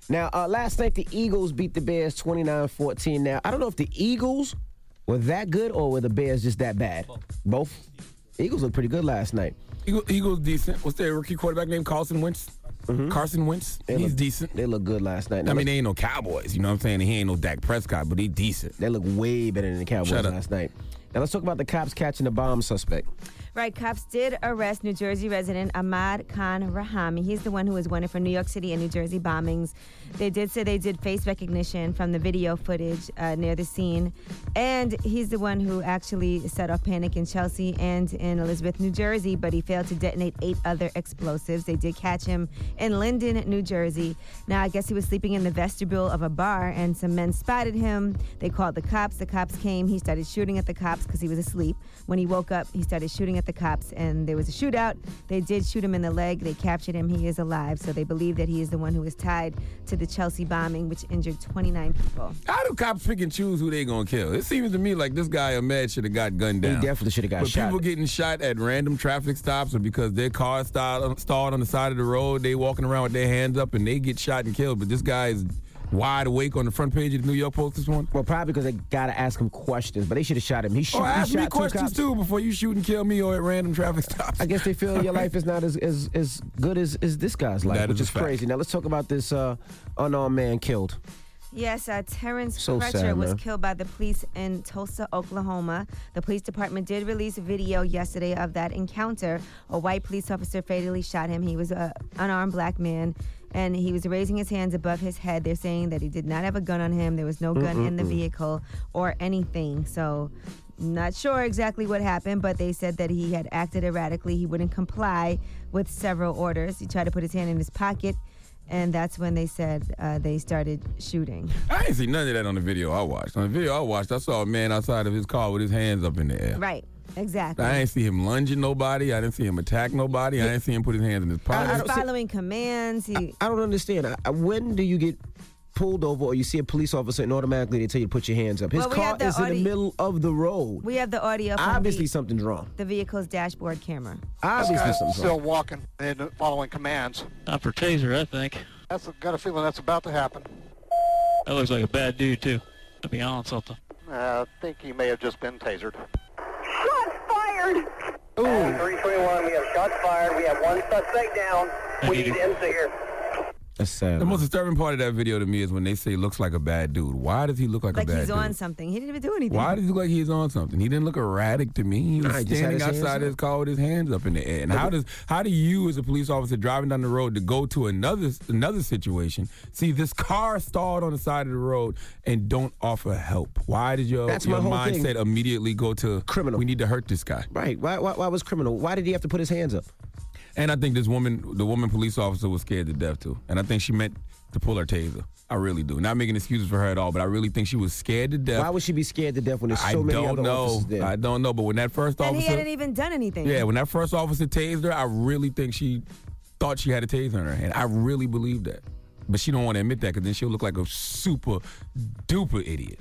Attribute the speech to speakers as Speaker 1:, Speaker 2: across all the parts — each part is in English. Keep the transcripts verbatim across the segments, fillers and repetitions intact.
Speaker 1: Now, uh, last night, the Eagles beat the Bears twenty-nine fourteen. Now, I don't know if the Eagles were that good or were the Bears just that bad. Both. Eagles looked pretty good last night.
Speaker 2: Eagle, Eagles decent. What's their rookie quarterback named? Carson Wentz? Mm-hmm. Carson Wentz?
Speaker 1: They
Speaker 2: He's
Speaker 1: look,
Speaker 2: decent.
Speaker 1: They look good last night. Now,
Speaker 2: I mean, they ain't no Cowboys. You know what I'm saying? He ain't no Dak Prescott, but he decent.
Speaker 1: They look way better than the Cowboys last night. Now, let's talk about the cops catching the bomb suspect.
Speaker 3: Right, cops did arrest New Jersey resident Ahmad Khan Rahami. He's the one who was wanted for New York City and New Jersey bombings. They did say they did face recognition from the video footage uh, near the scene. And he's the one who actually set off panic in Chelsea and in Elizabeth, New Jersey, but he failed to detonate eight other explosives. They did catch him in Linden, New Jersey. Now, I guess he was sleeping in the vestibule of a bar, and some men spotted him. They called the cops. The cops came. He started shooting at the cops because he was asleep. When he woke up, he started shooting at the cops, and there was a shootout. They did shoot him in the leg. They captured him. He is alive, so they believe that he is the one who is tied to the Chelsea bombing, which injured twenty-nine people.
Speaker 2: How do cops pick and choose who they gonna kill? It seems to me like this guy Ahmed should have got gunned down.
Speaker 1: He definitely should have got
Speaker 2: but
Speaker 1: shot.
Speaker 2: But people getting shot at random traffic stops or because their car stalled, stalled on the side of the road, they walking around with their hands up and they get shot and killed. But this guy is wide awake on the front page of the New York Post this morning?
Speaker 1: Well, probably because they got to ask him questions, but they should have shot him. He, shoot,
Speaker 2: oh, ask
Speaker 1: he shot
Speaker 2: me
Speaker 1: two
Speaker 2: questions,
Speaker 1: cops.
Speaker 2: too, before you shoot and kill me or at random traffic stops.
Speaker 1: I guess they feel your life is not as, as, as good as, as this guy's life,
Speaker 2: That
Speaker 1: which
Speaker 2: is
Speaker 1: is
Speaker 2: a fact.
Speaker 1: crazy. Now, let's talk about this uh, unarmed man killed.
Speaker 3: Yes, uh, Terrence
Speaker 1: So
Speaker 3: Crutcher
Speaker 1: sad,
Speaker 3: was
Speaker 1: man.
Speaker 3: killed by the police in Tulsa, Oklahoma. The police department did release a video yesterday of that encounter. A white police officer fatally shot him. He was an unarmed black man, and he was raising his hands above his head. They're saying that he did not have a gun on him. There was no gun in the vehicle or anything. So, not sure exactly what happened, but they said that he had acted erratically. He wouldn't comply with several orders. He tried to put his hand in his pocket, and that's when they said uh, they started shooting.
Speaker 2: I ain't see none of that on the video I watched. On the video I watched, I saw a man outside of his car with his hands up in the air.
Speaker 3: Right, exactly.
Speaker 2: I didn't see him lunging nobody. I didn't see him attack nobody. I didn't see him put his hands in his
Speaker 3: He
Speaker 2: pocket.
Speaker 3: was
Speaker 1: don't see-
Speaker 3: following commands. He,
Speaker 1: I don't understand. I, I, when do you get pulled over or you see a police officer and automatically they tell you to put your hands up? His
Speaker 3: Well, we
Speaker 1: car
Speaker 3: have the
Speaker 1: is in
Speaker 3: audi-
Speaker 1: the middle of the road.
Speaker 3: we have the audio from
Speaker 1: Obviously,
Speaker 3: the,
Speaker 1: something's wrong.
Speaker 3: the vehicle's dashboard camera.
Speaker 1: Obviously,
Speaker 4: This guy's
Speaker 1: something's
Speaker 4: still
Speaker 1: wrong.
Speaker 4: walking and following commands.
Speaker 5: Not for taser, I think.
Speaker 4: That's got a feeling that's about to happen.
Speaker 5: That looks like a bad dude, too. To be on something.
Speaker 4: Uh, I think he may have just been tasered.
Speaker 6: Shots fired! Ooh. three twenty-one, we have shots fired. We have one suspect down. We need M C here.
Speaker 1: That's sad.
Speaker 2: The
Speaker 1: man.
Speaker 2: most disturbing part of that video to me is when they say looks like a bad dude. Why does he look like,
Speaker 3: Like
Speaker 2: a bad
Speaker 3: he's
Speaker 2: dude?
Speaker 3: on something. He didn't even do anything.
Speaker 2: Why does he look like he's on something? He didn't look erratic to me. He was
Speaker 1: Nah, he just had
Speaker 2: standing
Speaker 1: his hands
Speaker 2: outside
Speaker 1: up.
Speaker 2: his car with his hands up in the air. And how does how do you, as a police officer driving down the road to go to another another situation, see this car stalled on the side of the road and don't offer help? Why did your,
Speaker 1: That's
Speaker 2: your
Speaker 1: my whole thing.
Speaker 2: mindset immediately go to
Speaker 1: Criminal.
Speaker 2: We need to hurt this guy?
Speaker 1: Right. Why, why, why was criminal? Why did he have to put his hands up?
Speaker 2: And I think this woman, the woman police officer, was scared to death too. And I think she meant to pull her taser. I really do. Not making excuses for her at all, but I really think she was scared to death.
Speaker 1: Why would she be scared to death when there's so
Speaker 2: I
Speaker 1: many
Speaker 2: don't
Speaker 1: other
Speaker 2: know.
Speaker 1: officers there?
Speaker 2: I don't know. But when that first
Speaker 3: and he
Speaker 2: officer,
Speaker 3: hadn't even done anything.
Speaker 2: yeah, when that first officer tased her, I really think she thought she had a taser in her hand. I really believe that. But she don't want to admit that because then she'll look like a super duper idiot.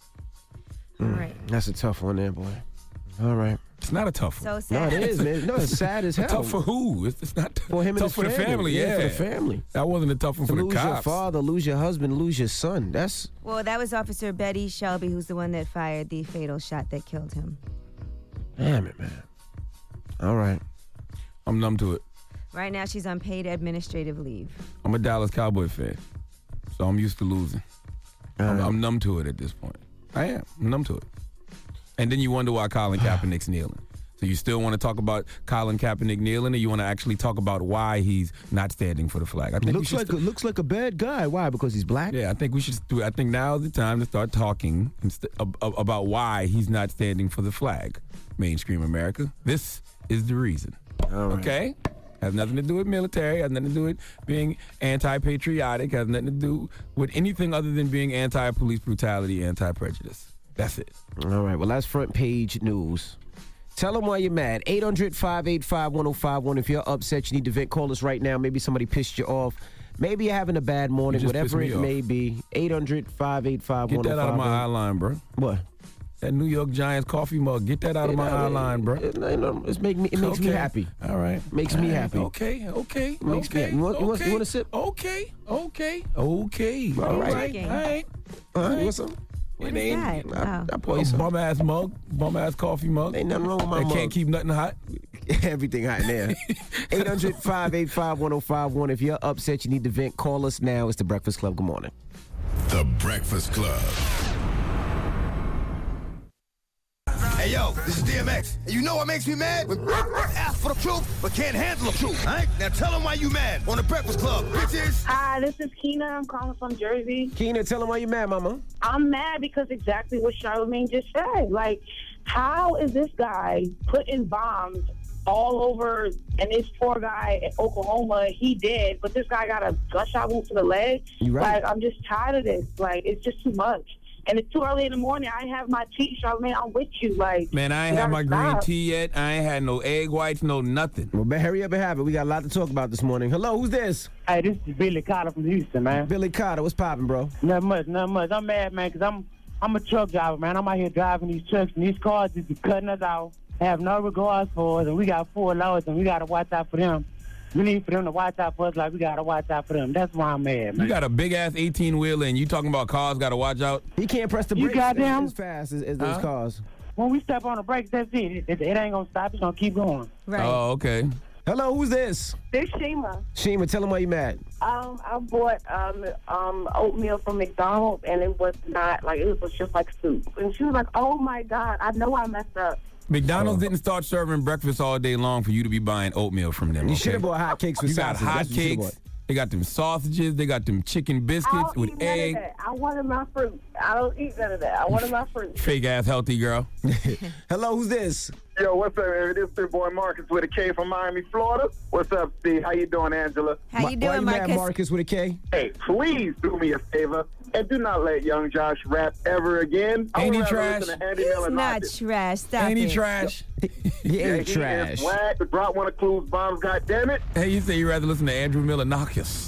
Speaker 3: All right.
Speaker 1: That's a tough one there, boy. All right.
Speaker 2: It's not a tough one.
Speaker 3: So
Speaker 1: No,
Speaker 3: sad.
Speaker 1: it is, man. No, it's sad as hell.
Speaker 2: Tough for who? It's, it's not
Speaker 1: For him and
Speaker 2: tough
Speaker 1: his
Speaker 2: for the family.
Speaker 1: Yeah,
Speaker 2: Yeah,
Speaker 1: for the family.
Speaker 2: That wasn't a tough one
Speaker 1: To
Speaker 2: for the
Speaker 1: lose your
Speaker 2: cops.
Speaker 1: father, lose your husband, lose your son. That's
Speaker 3: Well, that was Officer Betty Shelby, who's the one that fired the fatal shot that killed him.
Speaker 1: damn it, man. All right.
Speaker 2: I'm numb to it.
Speaker 3: Right now, she's on paid administrative leave.
Speaker 2: I'm a Dallas Cowboy fan, so I'm used to losing.
Speaker 1: All
Speaker 2: I'm,
Speaker 1: right.
Speaker 2: I'm numb to it at this point. I am. I'm numb to it. And then you wonder why Colin Kaepernick's kneeling. So you still want to talk about Colin Kaepernick kneeling, or you want to actually talk about why he's not standing for the flag? I think we
Speaker 1: Looks
Speaker 2: should
Speaker 1: like
Speaker 2: st-
Speaker 1: a, looks like a bad guy. Why? Because he's black?
Speaker 2: yeah, I think we should. Do, I think now's the time to start talking inst- ab- ab- about why he's not standing for the flag. Mainstream America. This is the reason.
Speaker 1: All right.
Speaker 2: Okay. Has nothing to do with military, has nothing to do with being anti-patriotic, has nothing to do with anything other than being anti-police brutality, anti-prejudice. That's it.
Speaker 1: All right. Well, that's front page news. Tell them why you're mad. eight hundred, five eight five, one oh five one. If you're upset, you need to vent. Call us right now. Maybe somebody pissed you off. Maybe you're having a bad morning,
Speaker 2: You just
Speaker 1: whatever
Speaker 2: pissed
Speaker 1: it
Speaker 2: me
Speaker 1: may
Speaker 2: off.
Speaker 1: be. eight hundred, five eight five, one oh five one.
Speaker 2: Get that out of my eye line, bro.
Speaker 1: What?
Speaker 2: That New York Giants coffee mug. Get that out of my eye line, bro.
Speaker 1: It, it, it's make me, it makes
Speaker 2: okay.
Speaker 1: me happy.
Speaker 2: All right.
Speaker 1: Makes
Speaker 2: All
Speaker 1: me
Speaker 2: right.
Speaker 1: happy.
Speaker 2: Okay, okay,
Speaker 1: Makes me
Speaker 2: okay.
Speaker 1: happy. You want, you want,
Speaker 2: okay.
Speaker 1: you want to sip?
Speaker 2: Okay, okay, okay.
Speaker 1: All
Speaker 2: All
Speaker 1: right.
Speaker 2: right, all right.
Speaker 1: Uh,
Speaker 2: All right.
Speaker 1: you want some?
Speaker 3: What
Speaker 2: It
Speaker 3: is
Speaker 2: ain't
Speaker 3: that?
Speaker 1: I,
Speaker 3: Oh.
Speaker 1: I pour you some.
Speaker 2: bum ass mug, bum ass coffee mug.
Speaker 1: Ain't nothing wrong with my
Speaker 2: That
Speaker 1: mug.
Speaker 2: can't keep nothing hot.
Speaker 1: Everything hot in there. eight hundred, five eight five, one oh five one. If you're upset, you need to vent, call us now. It's The Breakfast Club. Good morning.
Speaker 7: The Breakfast Club.
Speaker 8: Hey, yo, this is D M X. And you know what makes me mad? When ask for the truth, but can't handle the truth. All right? Now tell them why you mad on The Breakfast Club, bitches.
Speaker 9: Hi, this is Keena. I'm calling from Jersey.
Speaker 1: Keena, tell them why you mad, mama.
Speaker 9: I'm mad because exactly what Charlamagne just said. Like, how is this guy putting bombs all over, and this poor guy in Oklahoma, he did, but this guy got a gunshot wound to the leg?
Speaker 1: You right.
Speaker 9: Like, I'm just tired of this. Like, it's just too much. And it's too early in the morning. I have my tea, Charlamagne. I'm with you. Like,
Speaker 2: Man, I ain't
Speaker 9: you
Speaker 2: had my
Speaker 9: gotta
Speaker 2: green
Speaker 9: stop.
Speaker 2: tea yet. I ain't had no egg whites, no nothing.
Speaker 1: Well, but hurry up and have it. We got a lot to talk about this morning. Hello, who's this?
Speaker 10: Hey, this is Billy Carter from Houston, man.
Speaker 1: Billy Carter, what's poppin', bro?
Speaker 10: Not much, not much. I'm mad, man, because I'm I'm a truck driver, man. I'm out here driving these trucks, and these cars just be cutting us off, have no regards for us, and we got four loads, and we got to watch out for them. We need for them to watch out for us like we got to watch out for them. That's why I'm mad, man.
Speaker 2: You got a big-ass eighteen-wheeler, and you talking about cars got to watch out?
Speaker 1: He can't press the
Speaker 10: You
Speaker 1: brakes
Speaker 10: goddamn-
Speaker 1: as fast as, as those
Speaker 2: Huh?
Speaker 1: cars.
Speaker 10: When we step on the brakes, that's it. It, it, it ain't going to stop. It's going to keep going.
Speaker 3: Right.
Speaker 2: Oh, okay.
Speaker 1: Hello, who's this?
Speaker 9: This Shima.
Speaker 1: Shima, tell him why you mad.
Speaker 9: Um, I bought um um oatmeal from McDonald's, and it was not like it was just like soup. And she was like, "Oh my God, I know I messed up."
Speaker 2: McDonald's didn't start serving breakfast all day long for you to be buying oatmeal from them.
Speaker 1: You
Speaker 2: Okay?
Speaker 1: should have bought hot cakes with
Speaker 2: You got
Speaker 1: sausage.
Speaker 2: hot
Speaker 1: That's what you should've
Speaker 2: cakes. They got them sausages. They got them chicken
Speaker 9: I
Speaker 2: biscuits
Speaker 9: don't
Speaker 2: with
Speaker 9: eat none
Speaker 2: egg.
Speaker 9: of that. I wanted my fruit. I don't eat none of that. I wanted my fruit.
Speaker 2: Fake ass healthy girl.
Speaker 1: Hello, who's this?
Speaker 11: Yo, what's up, man? This is your boy Marcus with a K from Miami, Florida. What's up, Steve? How you doing, Angela?
Speaker 3: How you
Speaker 1: Why
Speaker 3: doing,
Speaker 1: you mad,
Speaker 3: Marcus?
Speaker 1: Marcus with a K?
Speaker 11: Hey, please do me a favor and do not let Young Josh rap ever again. I
Speaker 2: Ain't he
Speaker 11: would rather
Speaker 2: trash?
Speaker 11: listen to Andy
Speaker 3: He's
Speaker 11: Miller
Speaker 3: not
Speaker 11: Knocked.
Speaker 3: trash. Stop
Speaker 2: Ain't he
Speaker 3: it.
Speaker 2: trash?
Speaker 1: He
Speaker 11: Yeah,
Speaker 1: ain't
Speaker 11: he
Speaker 1: trash.
Speaker 11: is whack. Drop one of Clue's bombs, goddammit.
Speaker 2: Hey, you say you rather listen to Andrew Miller Knockers.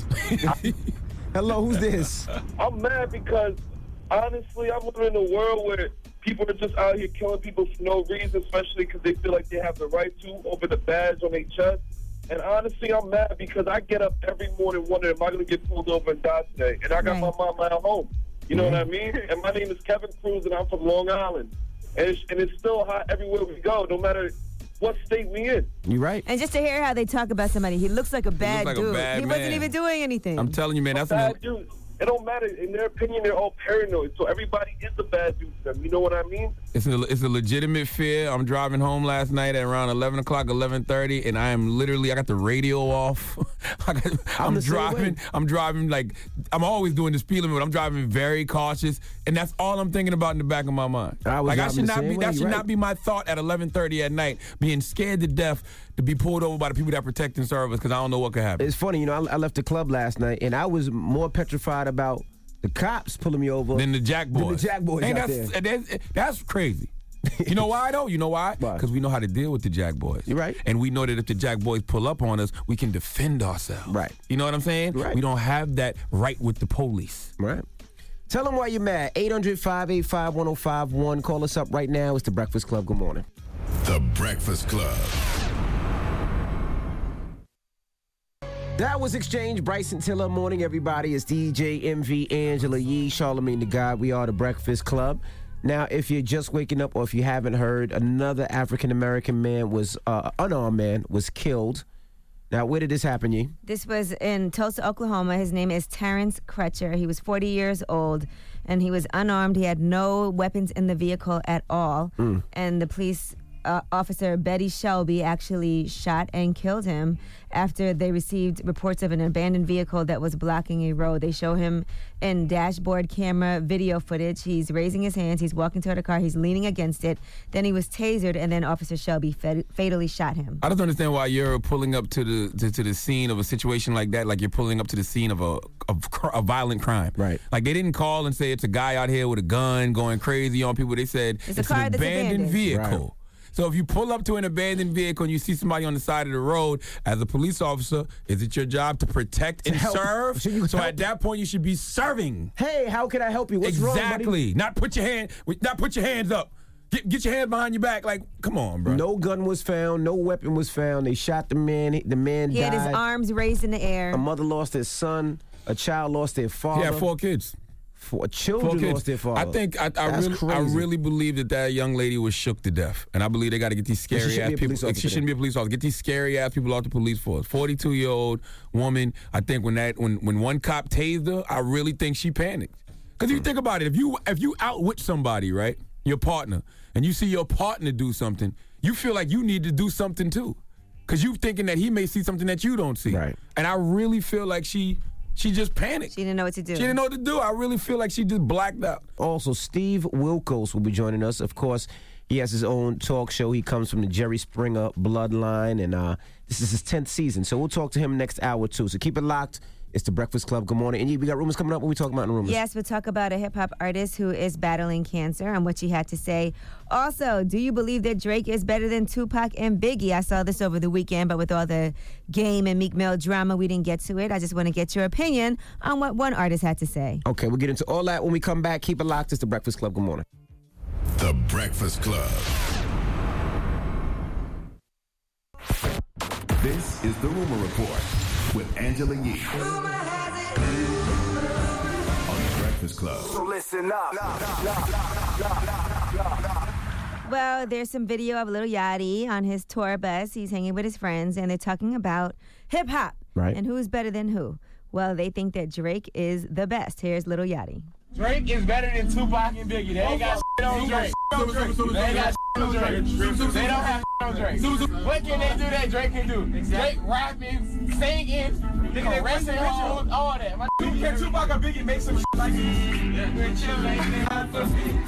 Speaker 1: Hello, who's this?
Speaker 12: I'm mad because, honestly, I'm living in a world where people are just out here killing people for no reason, especially because they feel like they have the right to over the badge on their chest. And honestly, I'm mad because I get up every morning wondering, am I going to get pulled over and die today? And I got
Speaker 3: Right.
Speaker 12: my mom at home. You know what I mean? And my name is Kevin Cruz, and I'm from Long Island. And it's, and it's still hot everywhere we go, no matter what state we in.
Speaker 1: You right?
Speaker 3: And just to hear how they talk about somebody, he looks like a bad
Speaker 2: like a
Speaker 3: dude.
Speaker 2: bad
Speaker 3: he wasn't
Speaker 2: man.
Speaker 3: even doing anything.
Speaker 2: I'm telling you, man, that's
Speaker 12: Bad
Speaker 2: an,
Speaker 12: dudes. It don't matter. In their opinion, they're all paranoid. So everybody is a bad dude to them. You know what I mean?
Speaker 2: it's a it's a legitimate fear. I'm driving home last night at around eleven o'clock, eleven thirty, and I am literally I got the radio off. I got, I'm,
Speaker 1: I'm the same
Speaker 2: driving.
Speaker 1: way.
Speaker 2: I'm driving like I'm always doing the speed limit, but I'm driving very cautious, and that's all I'm thinking about in the back of my mind.
Speaker 1: I was
Speaker 2: like I
Speaker 1: driving
Speaker 2: should
Speaker 1: the
Speaker 2: not
Speaker 1: same
Speaker 2: be
Speaker 1: way,
Speaker 2: that should
Speaker 1: you're
Speaker 2: not
Speaker 1: right.
Speaker 2: be my thought at eleven thirty at night, being scared to death to be pulled over by the people that protect and serve us because I don't know what could happen.
Speaker 1: It's funny, you know, I, I left the club last night, and I was more petrified about the cops pulling me over
Speaker 2: Than the Jack
Speaker 1: than
Speaker 2: Boys.
Speaker 1: the Jack Boys
Speaker 2: Ain't
Speaker 1: out
Speaker 2: that's,
Speaker 1: there.
Speaker 2: that's, that's crazy. You know why, though? You know why?
Speaker 1: Why?
Speaker 2: Because we know how to deal with the Jack Boys.
Speaker 1: You're right.
Speaker 2: And we know that if the Jack Boys pull up on us, we can defend ourselves.
Speaker 1: Right.
Speaker 2: You know what I'm saying?
Speaker 1: Right.
Speaker 2: We don't have that right with the police.
Speaker 1: Right. Tell them why you're mad. eight hundred, five eight five, one oh five one. Call us up right now. It's The Breakfast Club. Good morning.
Speaker 7: The Breakfast Club.
Speaker 1: That was Exchange. Bryson Tiller. Morning, everybody. It's D J M V, Angela Yee, Charlamagne the God. We are The Breakfast Club. Now, if you're just waking up or if you haven't heard, another African-American man was, uh, unarmed man, was killed. Now, where did this happen, Yee?
Speaker 3: This was in Tulsa, Oklahoma. His name is Terrence Crutcher. He was forty years old, and he was unarmed. He had no weapons in the vehicle at all.
Speaker 1: Mm.
Speaker 3: And the police uh, officer, Betty Shelby, actually shot and killed him after they received reports of an abandoned vehicle that was blocking a road. They show him in dashboard camera video footage. He's raising his hands. He's walking toward a car. He's leaning against it. Then he was tasered, and then Officer Shelby fat- fatally shot him.
Speaker 2: I don't understand why you're pulling up to the to, to the scene of a situation like that, like you're pulling up to the scene of a of cr- a violent crime.
Speaker 1: Right.
Speaker 2: Like they didn't call and say it's a guy out here with a gun going crazy on people. They said
Speaker 3: It's
Speaker 2: it's,
Speaker 3: a car
Speaker 2: an
Speaker 3: that's
Speaker 2: abandoned,
Speaker 3: abandoned.
Speaker 2: vehicle.
Speaker 1: Right.
Speaker 2: So if you pull up to an abandoned vehicle and you see somebody on the side of the road, as a police officer, is it your job to protect and
Speaker 1: help.
Speaker 2: serve?
Speaker 1: Should you
Speaker 2: So
Speaker 1: help?
Speaker 2: at that point, you should be serving.
Speaker 1: Hey, how can I help you? What's wrong, buddy?
Speaker 2: Exactly. Not put your hand. Not put your hands up. Get, get your hands behind your back. Like, come on, bro.
Speaker 1: No gun was found. No weapon was found. They shot the man. He- The man
Speaker 3: He
Speaker 1: died.
Speaker 3: had his arms raised in the air.
Speaker 1: A mother lost her son. A child lost their father.
Speaker 2: He had four kids.
Speaker 1: Four children
Speaker 2: Four kids.
Speaker 1: lost their father.
Speaker 2: I think I, I
Speaker 1: That's
Speaker 2: really, I
Speaker 1: crazy.
Speaker 2: really believe that that young lady was shook to death, and I believe they got to get these
Speaker 1: She
Speaker 2: scary
Speaker 1: shouldn't
Speaker 2: ass
Speaker 1: be a
Speaker 2: people.
Speaker 1: police
Speaker 2: Like, she
Speaker 1: officer
Speaker 2: shouldn't be a police officer. Get these scary ass people off the police force. Forty-two year old woman. I think when that when when one cop tased her, I really think she panicked. Because you think about it, if you if you outwit somebody, right, your partner, and you see your partner do something, you feel like you need to do something too, because you thinking that he may see something that you don't see.
Speaker 1: Right.
Speaker 2: And I really feel like she. She just panicked.
Speaker 3: She didn't know what to do.
Speaker 2: She didn't know what to do. I really feel like she just blacked out.
Speaker 1: Also, Steve Wilkos will be joining us. Of course, he has his own talk show. He comes from the Jerry Springer bloodline, and uh, this is his tenth season. So we'll talk to him next hour, too. So keep it locked. It's the Breakfast Club. Good morning. And we got rumors coming up. What we talking about in the rumors?
Speaker 3: Yes, we'll talk about a hip-hop artist who is battling cancer and what she had to say. Also, do you believe that Drake is better than Tupac and Biggie? I saw this over the weekend, but with all the Game and Meek Mill drama, we didn't get to it. I just want to get your opinion on what one artist had to say.
Speaker 1: Okay, we'll get into all that when we come back. Keep it locked. It's the Breakfast Club. Good morning.
Speaker 7: The Breakfast Club. This is the Rumor Report with Angela Yee on the Breakfast Club.
Speaker 8: So listen up.
Speaker 3: Well, there's some video of Lil Yachty on his tour bus. He's hanging with his friends, and they're talking about hip-hop.
Speaker 1: Right.
Speaker 3: And who's better than who? Well, they think that Drake is the best. Here's Lil Yachty.
Speaker 13: Drake is better than Tupac and Biggie. They ain't got shit on Drake. They ain't got shit on Drake. They don't have shit on Drake. What can they do that Drake can do? Drake rapping, singing, caressing hoes, all that. My can Tupac and Biggie make some shit like this? We're chilling in hot for me.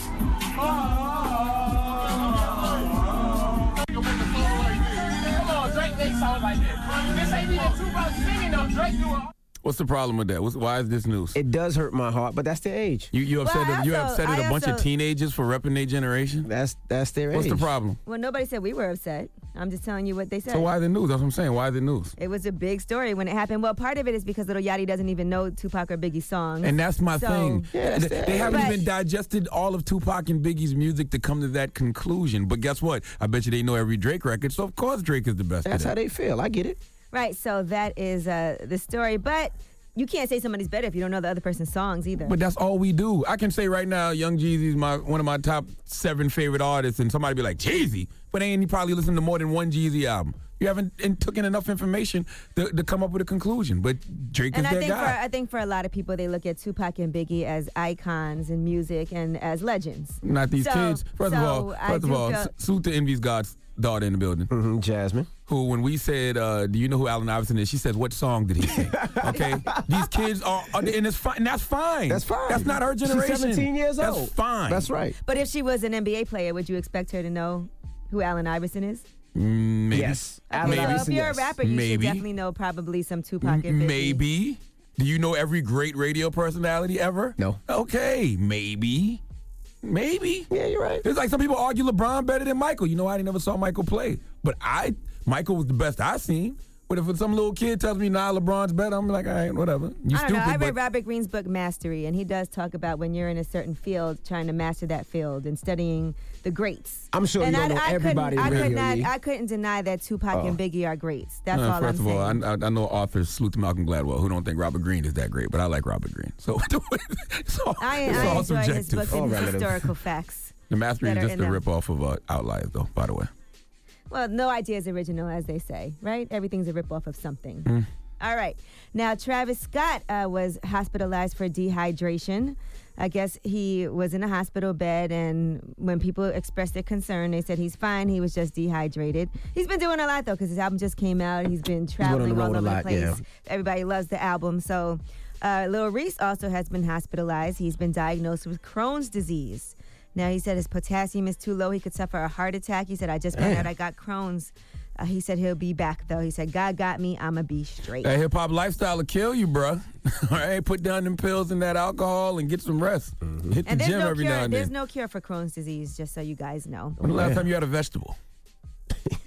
Speaker 13: Come on, Drake makes songs like this. This ain't even Tupac singing though. Drake do it.
Speaker 2: What's the problem with that? What's, why is this news?
Speaker 1: It does hurt my heart, but that's their age.
Speaker 2: You you upset
Speaker 3: Well,
Speaker 2: that you
Speaker 3: I also-
Speaker 2: upset at
Speaker 3: I
Speaker 2: a bunch of
Speaker 3: also-
Speaker 2: teenagers for repping their generation?
Speaker 1: That's that's their
Speaker 2: What's
Speaker 1: age.
Speaker 2: the problem?
Speaker 3: Well, nobody said we were upset. I'm just telling you what they said.
Speaker 2: So why the news? That's what I'm saying. Why the news?
Speaker 3: It was a big story when it happened. Well, part of it is because Lil Yachty doesn't even know Tupac or Biggie's songs.
Speaker 2: And that's my
Speaker 3: So-
Speaker 2: thing.
Speaker 1: Yeah, that's
Speaker 2: they
Speaker 1: the
Speaker 2: they haven't
Speaker 3: But-
Speaker 2: even digested all of Tupac and Biggie's music to come to that conclusion. But guess what? I bet you they know every Drake record, so of course Drake is the best.
Speaker 1: That's
Speaker 2: of
Speaker 1: how
Speaker 2: that.
Speaker 1: they feel. I get it.
Speaker 3: Right, so that is uh, the story. But you can't say somebody's better if you don't know the other person's songs either.
Speaker 2: But that's all we do. I can say right now, Young Jeezy's my one of my top seven favorite artists, and somebody be like, Jeezy? But ain't you probably listened to more than one Jeezy album. You haven't and took in enough information to, to come up with a conclusion. But Drake
Speaker 3: and
Speaker 2: is
Speaker 3: I
Speaker 2: that
Speaker 3: think
Speaker 2: guy.
Speaker 3: for I think for a lot of people, they look at Tupac and Biggie as icons in music and as legends.
Speaker 2: Not these
Speaker 3: So-
Speaker 2: kids. First of
Speaker 3: so
Speaker 2: all,
Speaker 3: I
Speaker 2: first of
Speaker 3: do
Speaker 2: all,
Speaker 3: feel-
Speaker 2: s- salute to Envy's God's daughter in the building.
Speaker 1: Mm-hmm, Jasmine.
Speaker 2: Who, when we said, uh, do you know who Allen Iverson is? She says, what song did he sing? Okay? These kids are, are and it's fine. And that's fine.
Speaker 1: That's fine.
Speaker 2: That's not her
Speaker 1: She's
Speaker 2: generation.
Speaker 1: seventeen years
Speaker 2: That's
Speaker 1: old.
Speaker 2: fine.
Speaker 1: That's right.
Speaker 3: But if she was an N B A player, would you expect her to know who Allen Iverson is?
Speaker 2: Mm, Maybe.
Speaker 1: Yes.
Speaker 3: Okay,
Speaker 1: Allen
Speaker 3: so if
Speaker 1: Iverson,
Speaker 3: you're
Speaker 1: yes.
Speaker 3: a rapper, you
Speaker 2: Maybe.
Speaker 3: should definitely know probably some Tupac and Biggie.
Speaker 2: Maybe. Do you know every great radio personality ever?
Speaker 1: No.
Speaker 2: Okay, maybe. Maybe.
Speaker 1: Yeah, you're right.
Speaker 2: It's like some people argue LeBron better than Michael. You know, I never saw Michael play. But I, Michael was the best I seen. But if some little kid tells me, nah, LeBron's better, I'm like, all right, whatever. You
Speaker 3: I don't
Speaker 2: stupid,
Speaker 3: know. I
Speaker 2: but
Speaker 3: read Robert Greene's book Mastery, and he does talk about when you're in a certain field, trying to master that field and studying the greats.
Speaker 1: I'm sure
Speaker 3: and
Speaker 1: you don't
Speaker 3: I,
Speaker 1: know
Speaker 3: I
Speaker 1: everybody
Speaker 3: couldn't, I,
Speaker 1: in
Speaker 3: could
Speaker 1: radio,
Speaker 3: not,
Speaker 1: Lee.
Speaker 3: I couldn't deny that Tupac
Speaker 1: Oh.
Speaker 3: and Biggie are greats. That's
Speaker 2: Uh,
Speaker 3: all
Speaker 2: First
Speaker 3: I'm
Speaker 2: of all,
Speaker 3: saying.
Speaker 2: I, I, I know authors salute to Malcolm Gladwell who don't think Robert Greene is that great, but I like Robert Greene. So it's all,
Speaker 3: I,
Speaker 2: it's
Speaker 3: I
Speaker 2: all
Speaker 3: enjoy his
Speaker 2: subjective.
Speaker 3: book
Speaker 1: All
Speaker 3: and his
Speaker 1: relative.
Speaker 3: historical facts.
Speaker 2: The Mastery is
Speaker 3: that are
Speaker 2: just
Speaker 3: in
Speaker 2: a
Speaker 3: them.
Speaker 2: rip-off of uh, Outliers, though, by the way.
Speaker 3: Well, no idea is original, as they say, right? Everything's a ripoff of something.
Speaker 2: Mm.
Speaker 3: All right. Now, Travis Scott uh, was hospitalized for dehydration. I guess he was in a hospital bed, and when people expressed their concern, they said he's fine. He was just dehydrated. He's been doing a lot, though, because his album just came out. He's been traveling
Speaker 1: road
Speaker 3: all
Speaker 1: a
Speaker 3: over the
Speaker 1: lot,
Speaker 3: place.
Speaker 1: yeah.
Speaker 3: Everybody loves the album. So, uh, Lil Reese also has been hospitalized. He's been diagnosed with Crohn's disease. Now, he said his potassium is too low. He could suffer a heart attack. He said, I just found
Speaker 2: Damn.
Speaker 3: out I got Crohn's. Uh, he said he'll be back, though. He said, God got me. I'ma be straight.
Speaker 2: That hip-hop lifestyle will kill you, bruh. All right, put down them pills and that alcohol and get some rest.
Speaker 1: Mm-hmm.
Speaker 2: Hit the
Speaker 3: And there's
Speaker 2: gym
Speaker 3: no
Speaker 2: every
Speaker 3: cure.
Speaker 2: now and
Speaker 3: There's
Speaker 2: then.
Speaker 3: no cure for Crohn's disease, just so you guys know.
Speaker 2: When the last
Speaker 1: Yeah.
Speaker 2: time you had a vegetable?